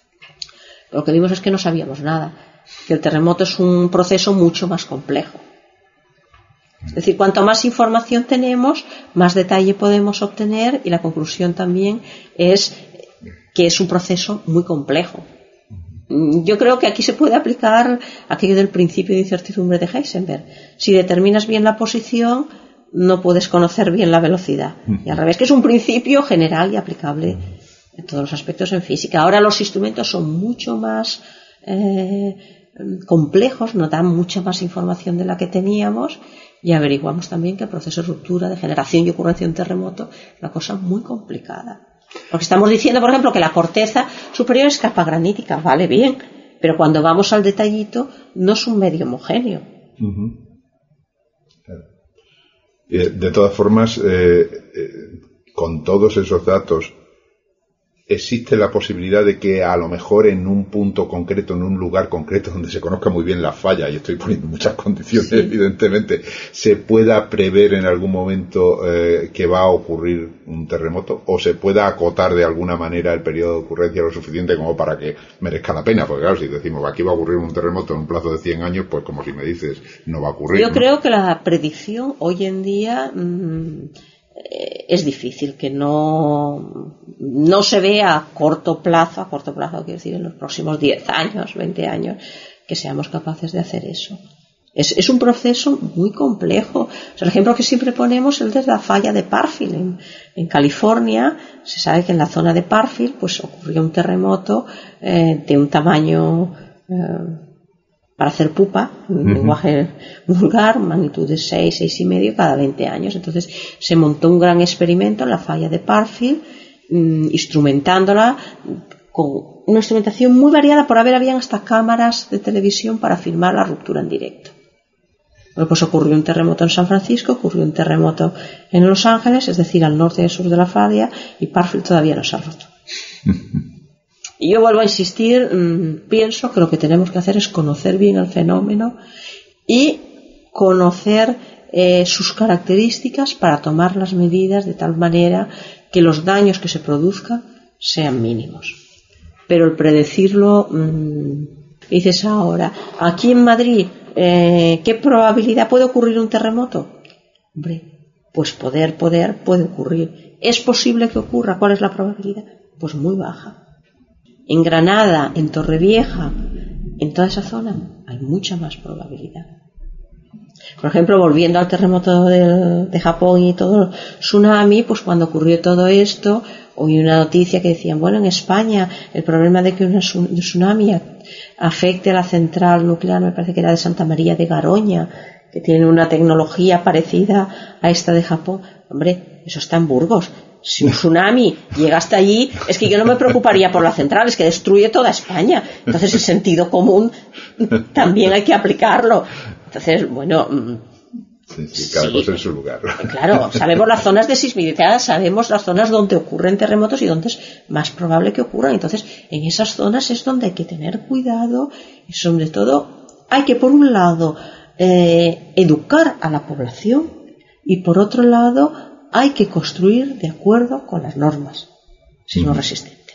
lo que vimos es que no sabíamos nada, que el terremoto es un proceso mucho más complejo. Es decir, cuanto más información tenemos, más detalle podemos obtener, y la conclusión también es que es un proceso muy complejo. Yo creo que aquí se puede aplicar aquello del principio de incertidumbre de Heisenberg. Si determinas bien la posición, no puedes conocer bien la velocidad. Y al revés, que es un principio general y aplicable en todos los aspectos en física. Ahora los instrumentos son mucho más eh, complejos, nos dan mucha más información de la que teníamos, y averiguamos también que el proceso de ruptura, de generación y ocurrencia de un terremoto es una cosa muy complicada. Porque estamos diciendo, por ejemplo, que la corteza superior es capa granítica, vale, bien, pero cuando vamos al detallito no es un medio homogéneo. Uh-huh. Claro. De todas formas, eh, eh, con todos esos datos, existe la posibilidad de que a lo mejor en un punto concreto, en un lugar concreto donde se conozca muy bien la falla, y estoy poniendo muchas condiciones, sí, evidentemente, se pueda prever en algún momento eh, que va a ocurrir un terremoto, o se pueda acotar de alguna manera el periodo de ocurrencia lo suficiente como para que merezca la pena. Porque claro, si decimos aquí va a ocurrir un terremoto en un plazo de cien años, pues como si me dices no va a ocurrir. Yo ¿no? creo que la predicción hoy en día mmm, es difícil, que no no se vea a corto plazo, a corto plazo quiero decir en los próximos diez años, veinte años, que seamos capaces de hacer eso. Es, es un proceso muy complejo. O sea, el ejemplo que siempre ponemos es el de la falla de Parkville en, en California. Se sabe que en la zona de Parkville pues ocurrió un terremoto eh, de un tamaño eh, para hacer pupa, un uh-huh. lenguaje vulgar, magnitud de seis, seis y medio cada veinte años. Entonces se montó un gran experimento en la falla de Parkville, mmm, instrumentándola con una instrumentación muy variada. Por haber habían hasta cámaras de televisión para filmar la ruptura en directo. Bueno, pues ocurrió un terremoto en San Francisco, ocurrió un terremoto en Los Ángeles, es decir, al norte y al sur de la falla, y Parkville todavía no se ha roto. Y yo vuelvo a insistir, mmm, pienso que lo que tenemos que hacer es conocer bien el fenómeno y conocer eh, sus características para tomar las medidas de tal manera que los daños que se produzcan sean mínimos. Pero el predecirlo, mmm, dices ahora, aquí en Madrid, eh, ¿qué probabilidad puede ocurrir un terremoto? Hombre, pues poder, poder, puede ocurrir. ¿Es posible que ocurra? ¿Cuál es la probabilidad? Pues muy baja. En Granada, en Torrevieja, en toda esa zona hay mucha más probabilidad. Por ejemplo, volviendo al terremoto de, de Japón y todo el tsunami, pues cuando ocurrió todo esto, oí una noticia que decían, bueno, en España el problema de que un tsunami afecte a la central nuclear, me parece que era de Santa María de Garoña, que tiene una tecnología parecida a esta de Japón. Hombre, eso está en Burgos. Si un tsunami llega hasta allí, es que yo no me preocuparía por la central, es que destruye toda España. Entonces el sentido común también hay que aplicarlo. Entonces, bueno, sí, sí, cada sí, cosa en su lugar. Claro, sabemos las zonas de sismicidad, sabemos las zonas donde ocurren terremotos y donde es más probable que ocurran. Entonces, en esas zonas es donde hay que tener cuidado y sobre todo hay que, por un lado, eh, educar a la población y por otro lado hay que construir de acuerdo con las normas sismoresistentes.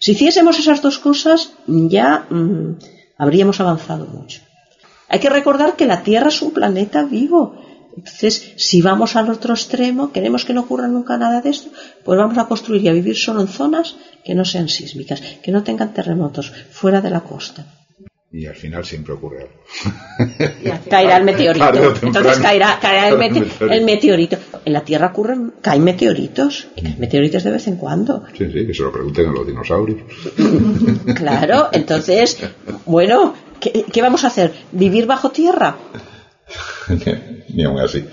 Si hiciésemos esas dos cosas, ya mmm, habríamos avanzado mucho. Hay que recordar que la Tierra es un planeta vivo. Entonces, si vamos al otro extremo, queremos que no ocurra nunca nada de esto, pues vamos a construir y a vivir solo en zonas que no sean sísmicas, que no tengan terremotos, fuera de la costa. Y al final siempre ocurre algo. Caerá el meteorito. Entonces caerá, caerá el, mete, el meteorito. En la Tierra ocurren, caen meteoritos. Y caen meteoritos de vez en cuando. Sí, sí, que se lo pregunten a los dinosaurios. Claro, entonces, bueno, ¿qué, qué vamos a hacer? ¿Vivir bajo tierra? Ni aún así.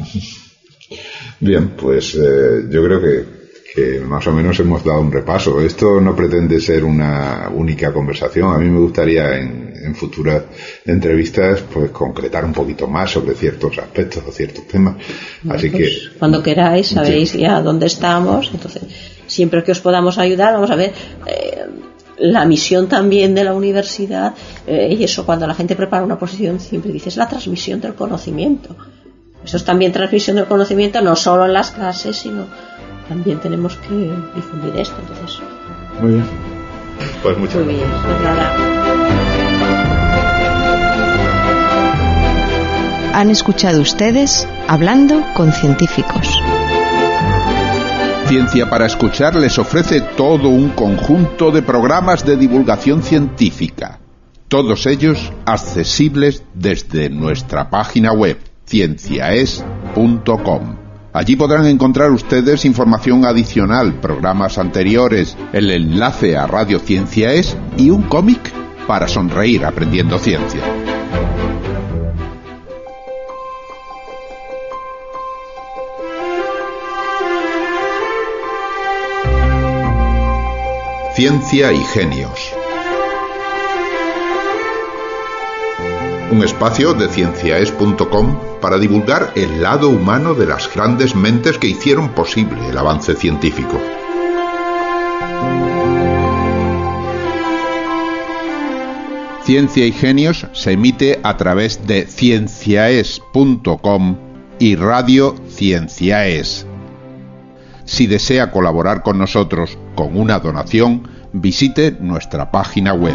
Bien, pues eh, yo creo que que más o menos hemos dado un repaso. Esto no pretende ser una única conversación. A mí me gustaría en, en futuras entrevistas pues concretar un poquito más sobre ciertos aspectos o ciertos temas. Bueno, así pues, que cuando queráis sabéis sí. ya dónde estamos. Entonces, siempre que os podamos ayudar, vamos a ver eh, la misión también de la universidad eh, y eso cuando la gente prepara una posición siempre dice es la transmisión del conocimiento. Eso es también transmisión del conocimiento, no solo en las clases, sino también tenemos que difundir esto, entonces. Muy bien. Pues muchas Muy bien, pues nada. Han escuchado ustedes Hablando con Científicos. Ciencia para Escuchar les ofrece todo un conjunto de programas de divulgación científica. Todos ellos accesibles desde nuestra página web, cienciaes punto com. Allí podrán encontrar ustedes información adicional, programas anteriores, el enlace a Radio Ciencia Es y un cómic para sonreír aprendiendo ciencia. Ciencia y Genios. Un espacio de cienciaes punto com para divulgar el lado humano de las grandes mentes que hicieron posible el avance científico. Ciencia y Genios se emite a través de cienciaes punto com y Radio Cienciaes. Si desea colaborar con nosotros con una donación, visite nuestra página web.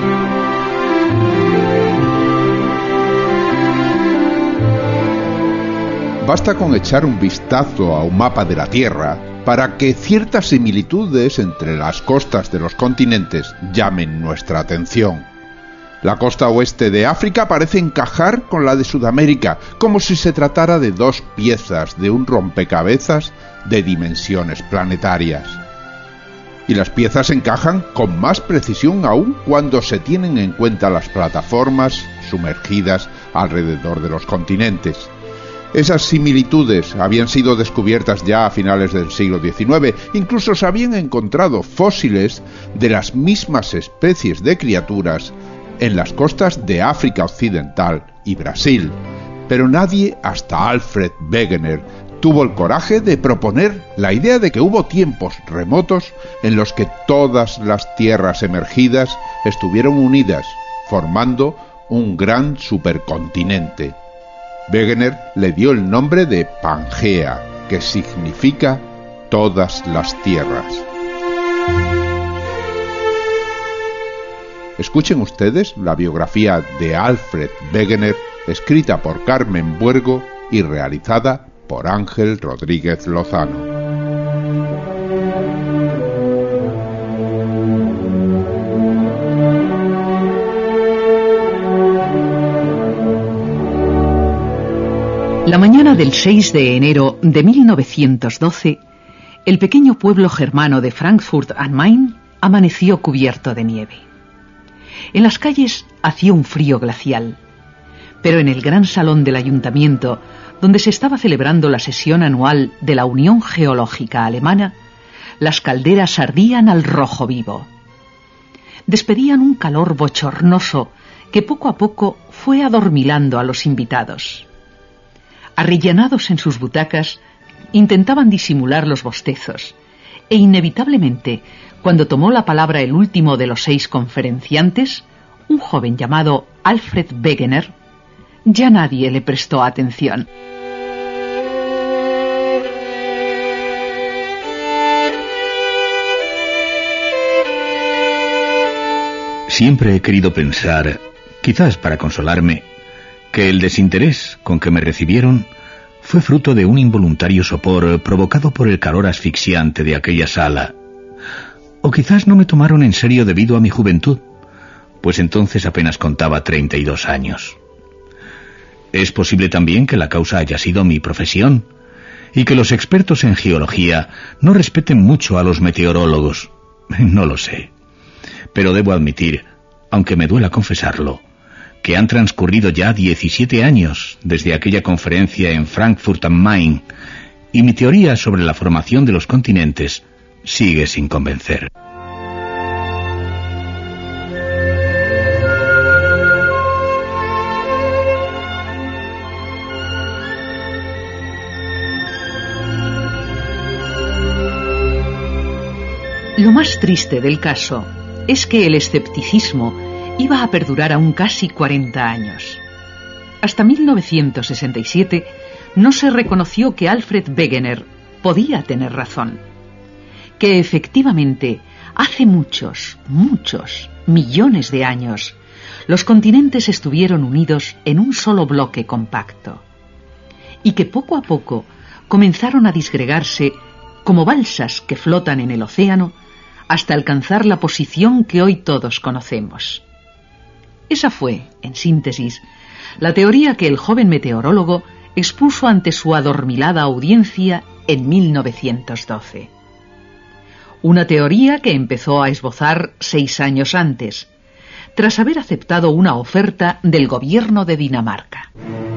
Basta con echar un vistazo a un mapa de la Tierra para que ciertas similitudes entre las costas de los continentes llamen nuestra atención. La costa oeste de África parece encajar con la de Sudamérica, como si se tratara de dos piezas de un rompecabezas de dimensiones planetarias. Y las piezas encajan con más precisión aún cuando se tienen en cuenta las plataformas sumergidas alrededor de los continentes. Esas similitudes habían sido descubiertas ya a finales del siglo diecinueve, incluso se habían encontrado fósiles de las mismas especies de criaturas en las costas de África Occidental y Brasil, pero nadie hasta Alfred Wegener tuvo el coraje de proponer la idea de que hubo tiempos remotos en los que todas las tierras emergidas estuvieron unidas, formando un gran supercontinente. Wegener le dio el nombre de Pangea, que significa todas las tierras. Escuchen ustedes la biografía de Alfred Wegener, escrita por Carmen Buergo y realizada por Ángel Rodríguez Lozano. La mañana del seis de enero de mil novecientos doce, el pequeño pueblo germano de Frankfurt am Main amaneció cubierto de nieve. En las calles hacía un frío glacial, pero en el gran salón del ayuntamiento, donde se estaba celebrando la sesión anual de la Unión Geológica Alemana, las calderas ardían al rojo vivo. Despedían un calor bochornoso que poco a poco fue adormilando a los invitados. Arrillanados en sus butacas, intentaban disimular los bostezos, e inevitablemente, cuando tomó la palabra el último de los seis conferenciantes, un joven llamado Alfred Wegener, ya nadie le prestó atención. Siempre he querido pensar, quizás para consolarme, que el desinterés con que me recibieron fue fruto de un involuntario sopor provocado por el calor asfixiante de aquella sala. O quizás no me tomaron en serio debido a mi juventud, pues entonces apenas contaba treinta y dos años. Es posible también que la causa haya sido mi profesión, y que los expertos en geología no respeten mucho a los meteorólogos. No lo sé. Pero debo admitir, aunque me duela confesarlo, que han transcurrido ya diecisiete años desde aquella conferencia en Frankfurt am Main, y mi teoría sobre la formación de los continentes sigue sin convencer. Lo más triste del caso es que el escepticismo iba a perdurar aún casi cuarenta años. Hasta mil novecientos sesenta y siete no se reconoció que Alfred Wegener podía tener razón, que efectivamente hace muchos, muchos, millones de años los continentes estuvieron unidos en un solo bloque compacto, y que poco a poco comenzaron a disgregarse como balsas que flotan en el océano hasta alcanzar la posición que hoy todos conocemos. Esa fue, en síntesis, la teoría que el joven meteorólogo expuso ante su adormilada audiencia en mil novecientos doce. Una teoría que empezó a esbozar seis años antes, tras haber aceptado una oferta del gobierno de Dinamarca.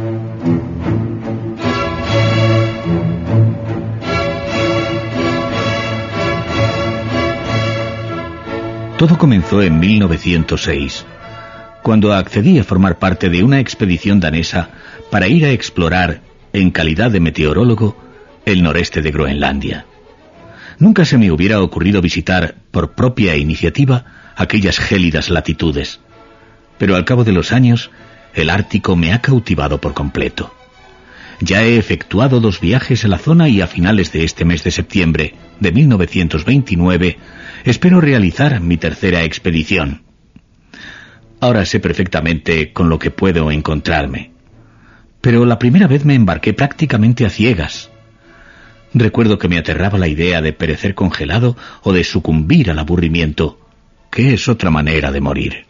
Todo comenzó en mil novecientos seis, cuando accedí a formar parte de una expedición danesa para ir a explorar, en calidad de meteorólogo, el noreste de Groenlandia. Nunca se me hubiera ocurrido visitar, por propia iniciativa, aquellas gélidas latitudes, pero al cabo de los años, el Ártico me ha cautivado por completo. Ya he efectuado dos viajes a la zona y a finales de este mes de septiembre de mil novecientos veintinueve espero realizar mi tercera expedición. Ahora sé perfectamente con lo que puedo encontrarme, pero la primera vez me embarqué prácticamente a ciegas. Recuerdo que me aterraba la idea de perecer congelado o de sucumbir al aburrimiento, que es otra manera de morir.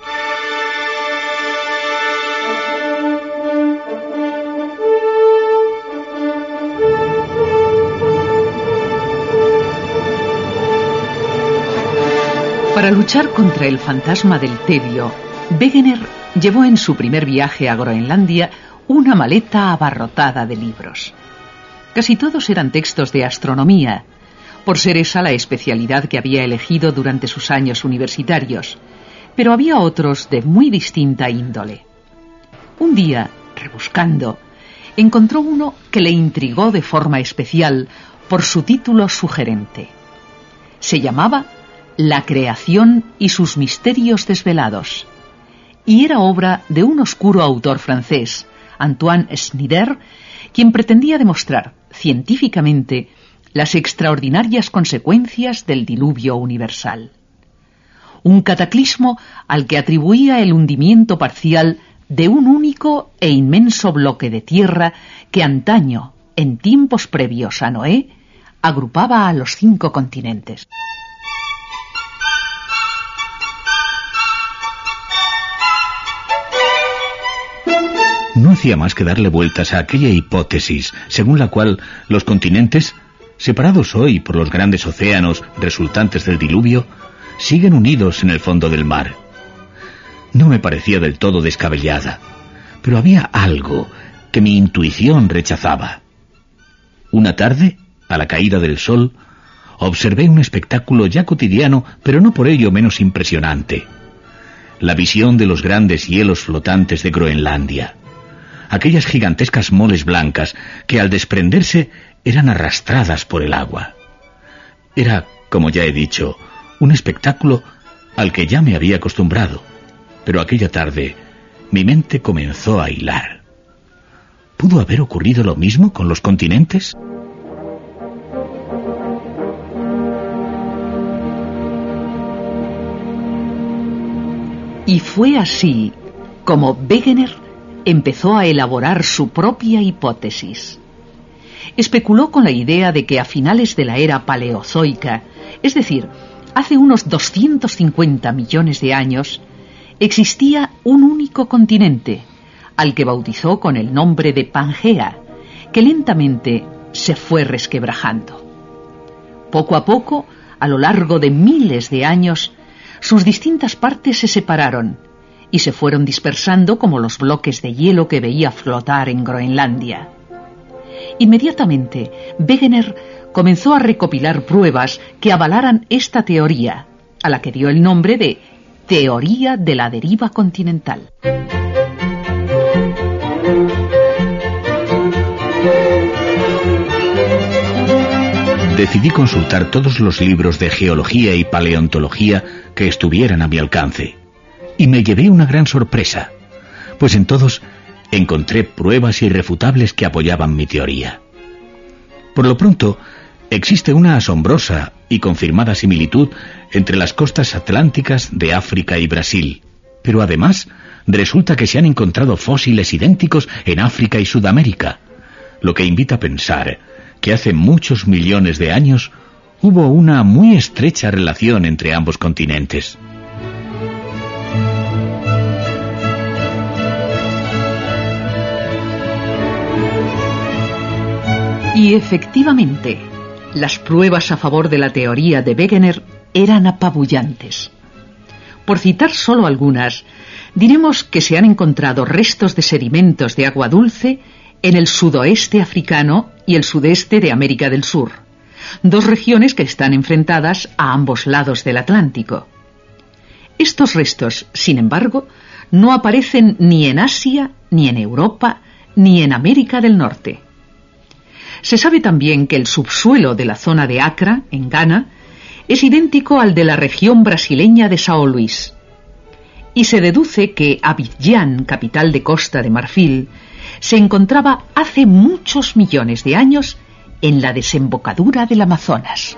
Para luchar contra el fantasma del tedio, Wegener llevó en su primer viaje a Groenlandia una maleta abarrotada de libros. Casi todos eran textos de astronomía, por ser esa la especialidad que había elegido durante sus años universitarios, pero había otros de muy distinta índole. Un día, rebuscando, encontró uno que le intrigó de forma especial por su título sugerente. Se llamaba La creación y sus misterios desvelados, y era obra de un oscuro autor francés, Antoine Schneider, quien pretendía demostrar científicamente las extraordinarias consecuencias del diluvio universal. Un cataclismo al que atribuía el hundimiento parcial de un único e inmenso bloque de tierra que antaño, en tiempos previos a Noé, agrupaba a los cinco continentes. No hacía más que darle vueltas a aquella hipótesis, según la cual los continentes, separados hoy por los grandes océanos resultantes del diluvio, siguen unidos en el fondo del mar. No me parecía del todo descabellada, pero había algo que mi intuición rechazaba. Una tarde, a la caída del sol, observé un espectáculo ya cotidiano, pero no por ello menos impresionante. La visión de los grandes hielos flotantes de Groenlandia. Aquellas gigantescas moles blancas que al desprenderse eran arrastradas por el agua. Era, como ya he dicho, un espectáculo al que ya me había acostumbrado, pero aquella tarde mi mente comenzó a hilar. ¿Pudo haber ocurrido lo mismo con los continentes? Y fue así como Wegener empezó a elaborar su propia hipótesis. Especuló con la idea de que a finales de la era paleozoica, es decir, hace unos doscientos cincuenta millones de años, existía un único continente, al que bautizó con el nombre de Pangea, que lentamente se fue resquebrajando. Poco a poco, a lo largo de miles de años, sus distintas partes se separaron y se fueron dispersando como los bloques de hielo que veía flotar en Groenlandia. Inmediatamente, Wegener comenzó a recopilar pruebas que avalaran esta teoría, a la que dio el nombre de teoría de la deriva continental. Decidí consultar todos los libros de geología y paleontología que estuvieran a mi alcance, y me llevé una gran sorpresa, pues en todos encontré pruebas irrefutables que apoyaban mi teoría. Por lo pronto, existe una asombrosa y confirmada similitud entre las costas atlánticas de África y Brasil, pero además resulta que se han encontrado fósiles idénticos en África y Sudamérica, lo que invita a pensar que hace muchos millones de años hubo una muy estrecha relación entre ambos continentes. Y efectivamente, las pruebas a favor de la teoría de Wegener eran apabullantes. Por citar solo algunas, diremos que se han encontrado restos de sedimentos de agua dulce en el sudoeste africano y el sudeste de América del Sur, dos regiones que están enfrentadas a ambos lados del Atlántico. Estos restos, sin embargo, no aparecen ni en Asia, ni en Europa, ni en América del Norte. Se sabe también que el subsuelo de la zona de Accra, en Ghana, es idéntico al de la región brasileña de São Luís. Y se deduce que Abidjan, capital de Costa de Marfil, se encontraba hace muchos millones de años en la desembocadura del Amazonas.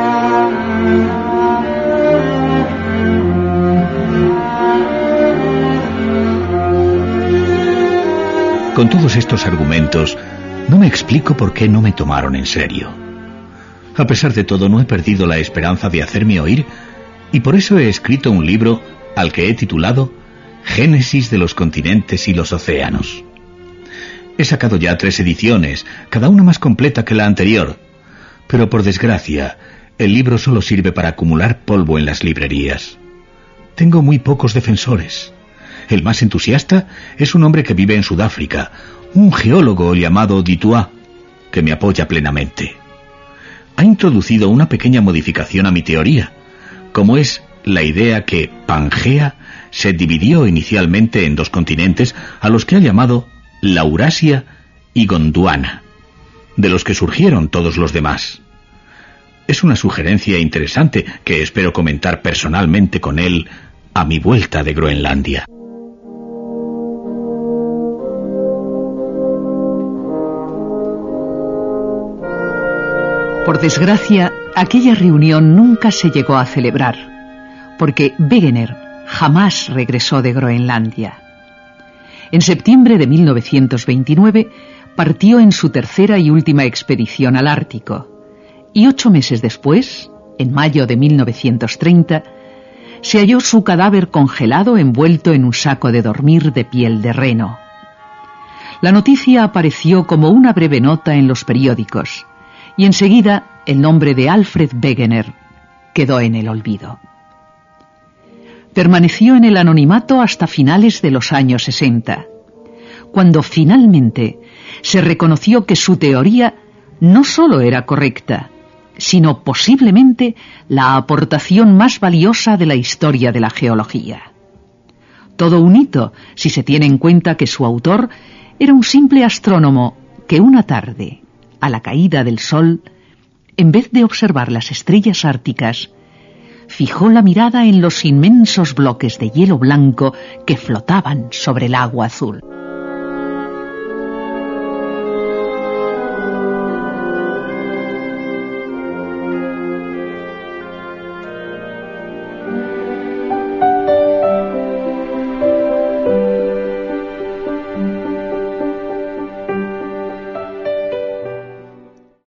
Con todos estos argumentos, no me explico por qué no me tomaron en serio. A pesar de todo, no he perdido la esperanza de hacerme oír, y por eso he escrito un libro al que he titulado Génesis de los continentes y los océanos. He sacado ya tres ediciones, cada una más completa que la anterior, pero por desgracia, el libro solo sirve para acumular polvo en las librerías. Tengo muy pocos defensores. El más entusiasta es un hombre que vive en Sudáfrica, un geólogo llamado Ditua, que me apoya plenamente. Ha introducido una pequeña modificación a mi teoría, como es la idea que Pangea se dividió inicialmente en dos continentes a los que ha llamado Laurasia y Gondwana, de los que surgieron todos los demás. Es una sugerencia interesante que espero comentar personalmente con él a mi vuelta de Groenlandia. Por desgracia, aquella reunión nunca se llegó a celebrar, porque Wegener jamás regresó de Groenlandia. En septiembre de mil novecientos veintinueve partió en su tercera y última expedición al Ártico, y ocho meses después, en mayo de mil novecientos treinta, se halló su cadáver congelado envuelto en un saco de dormir de piel de reno. La noticia apareció como una breve nota en los periódicos, y enseguida el nombre de Alfred Wegener quedó en el olvido. Permaneció en el anonimato hasta finales de los años sesenta, cuando finalmente se reconoció que su teoría no solo era correcta, sino posiblemente la aportación más valiosa de la historia de la geología. Todo un hito si se tiene en cuenta que su autor era un simple astrónomo que una tarde, a la caída del sol, en vez de observar las estrellas árticas, fijó la mirada en los inmensos bloques de hielo blanco que flotaban sobre el agua azul.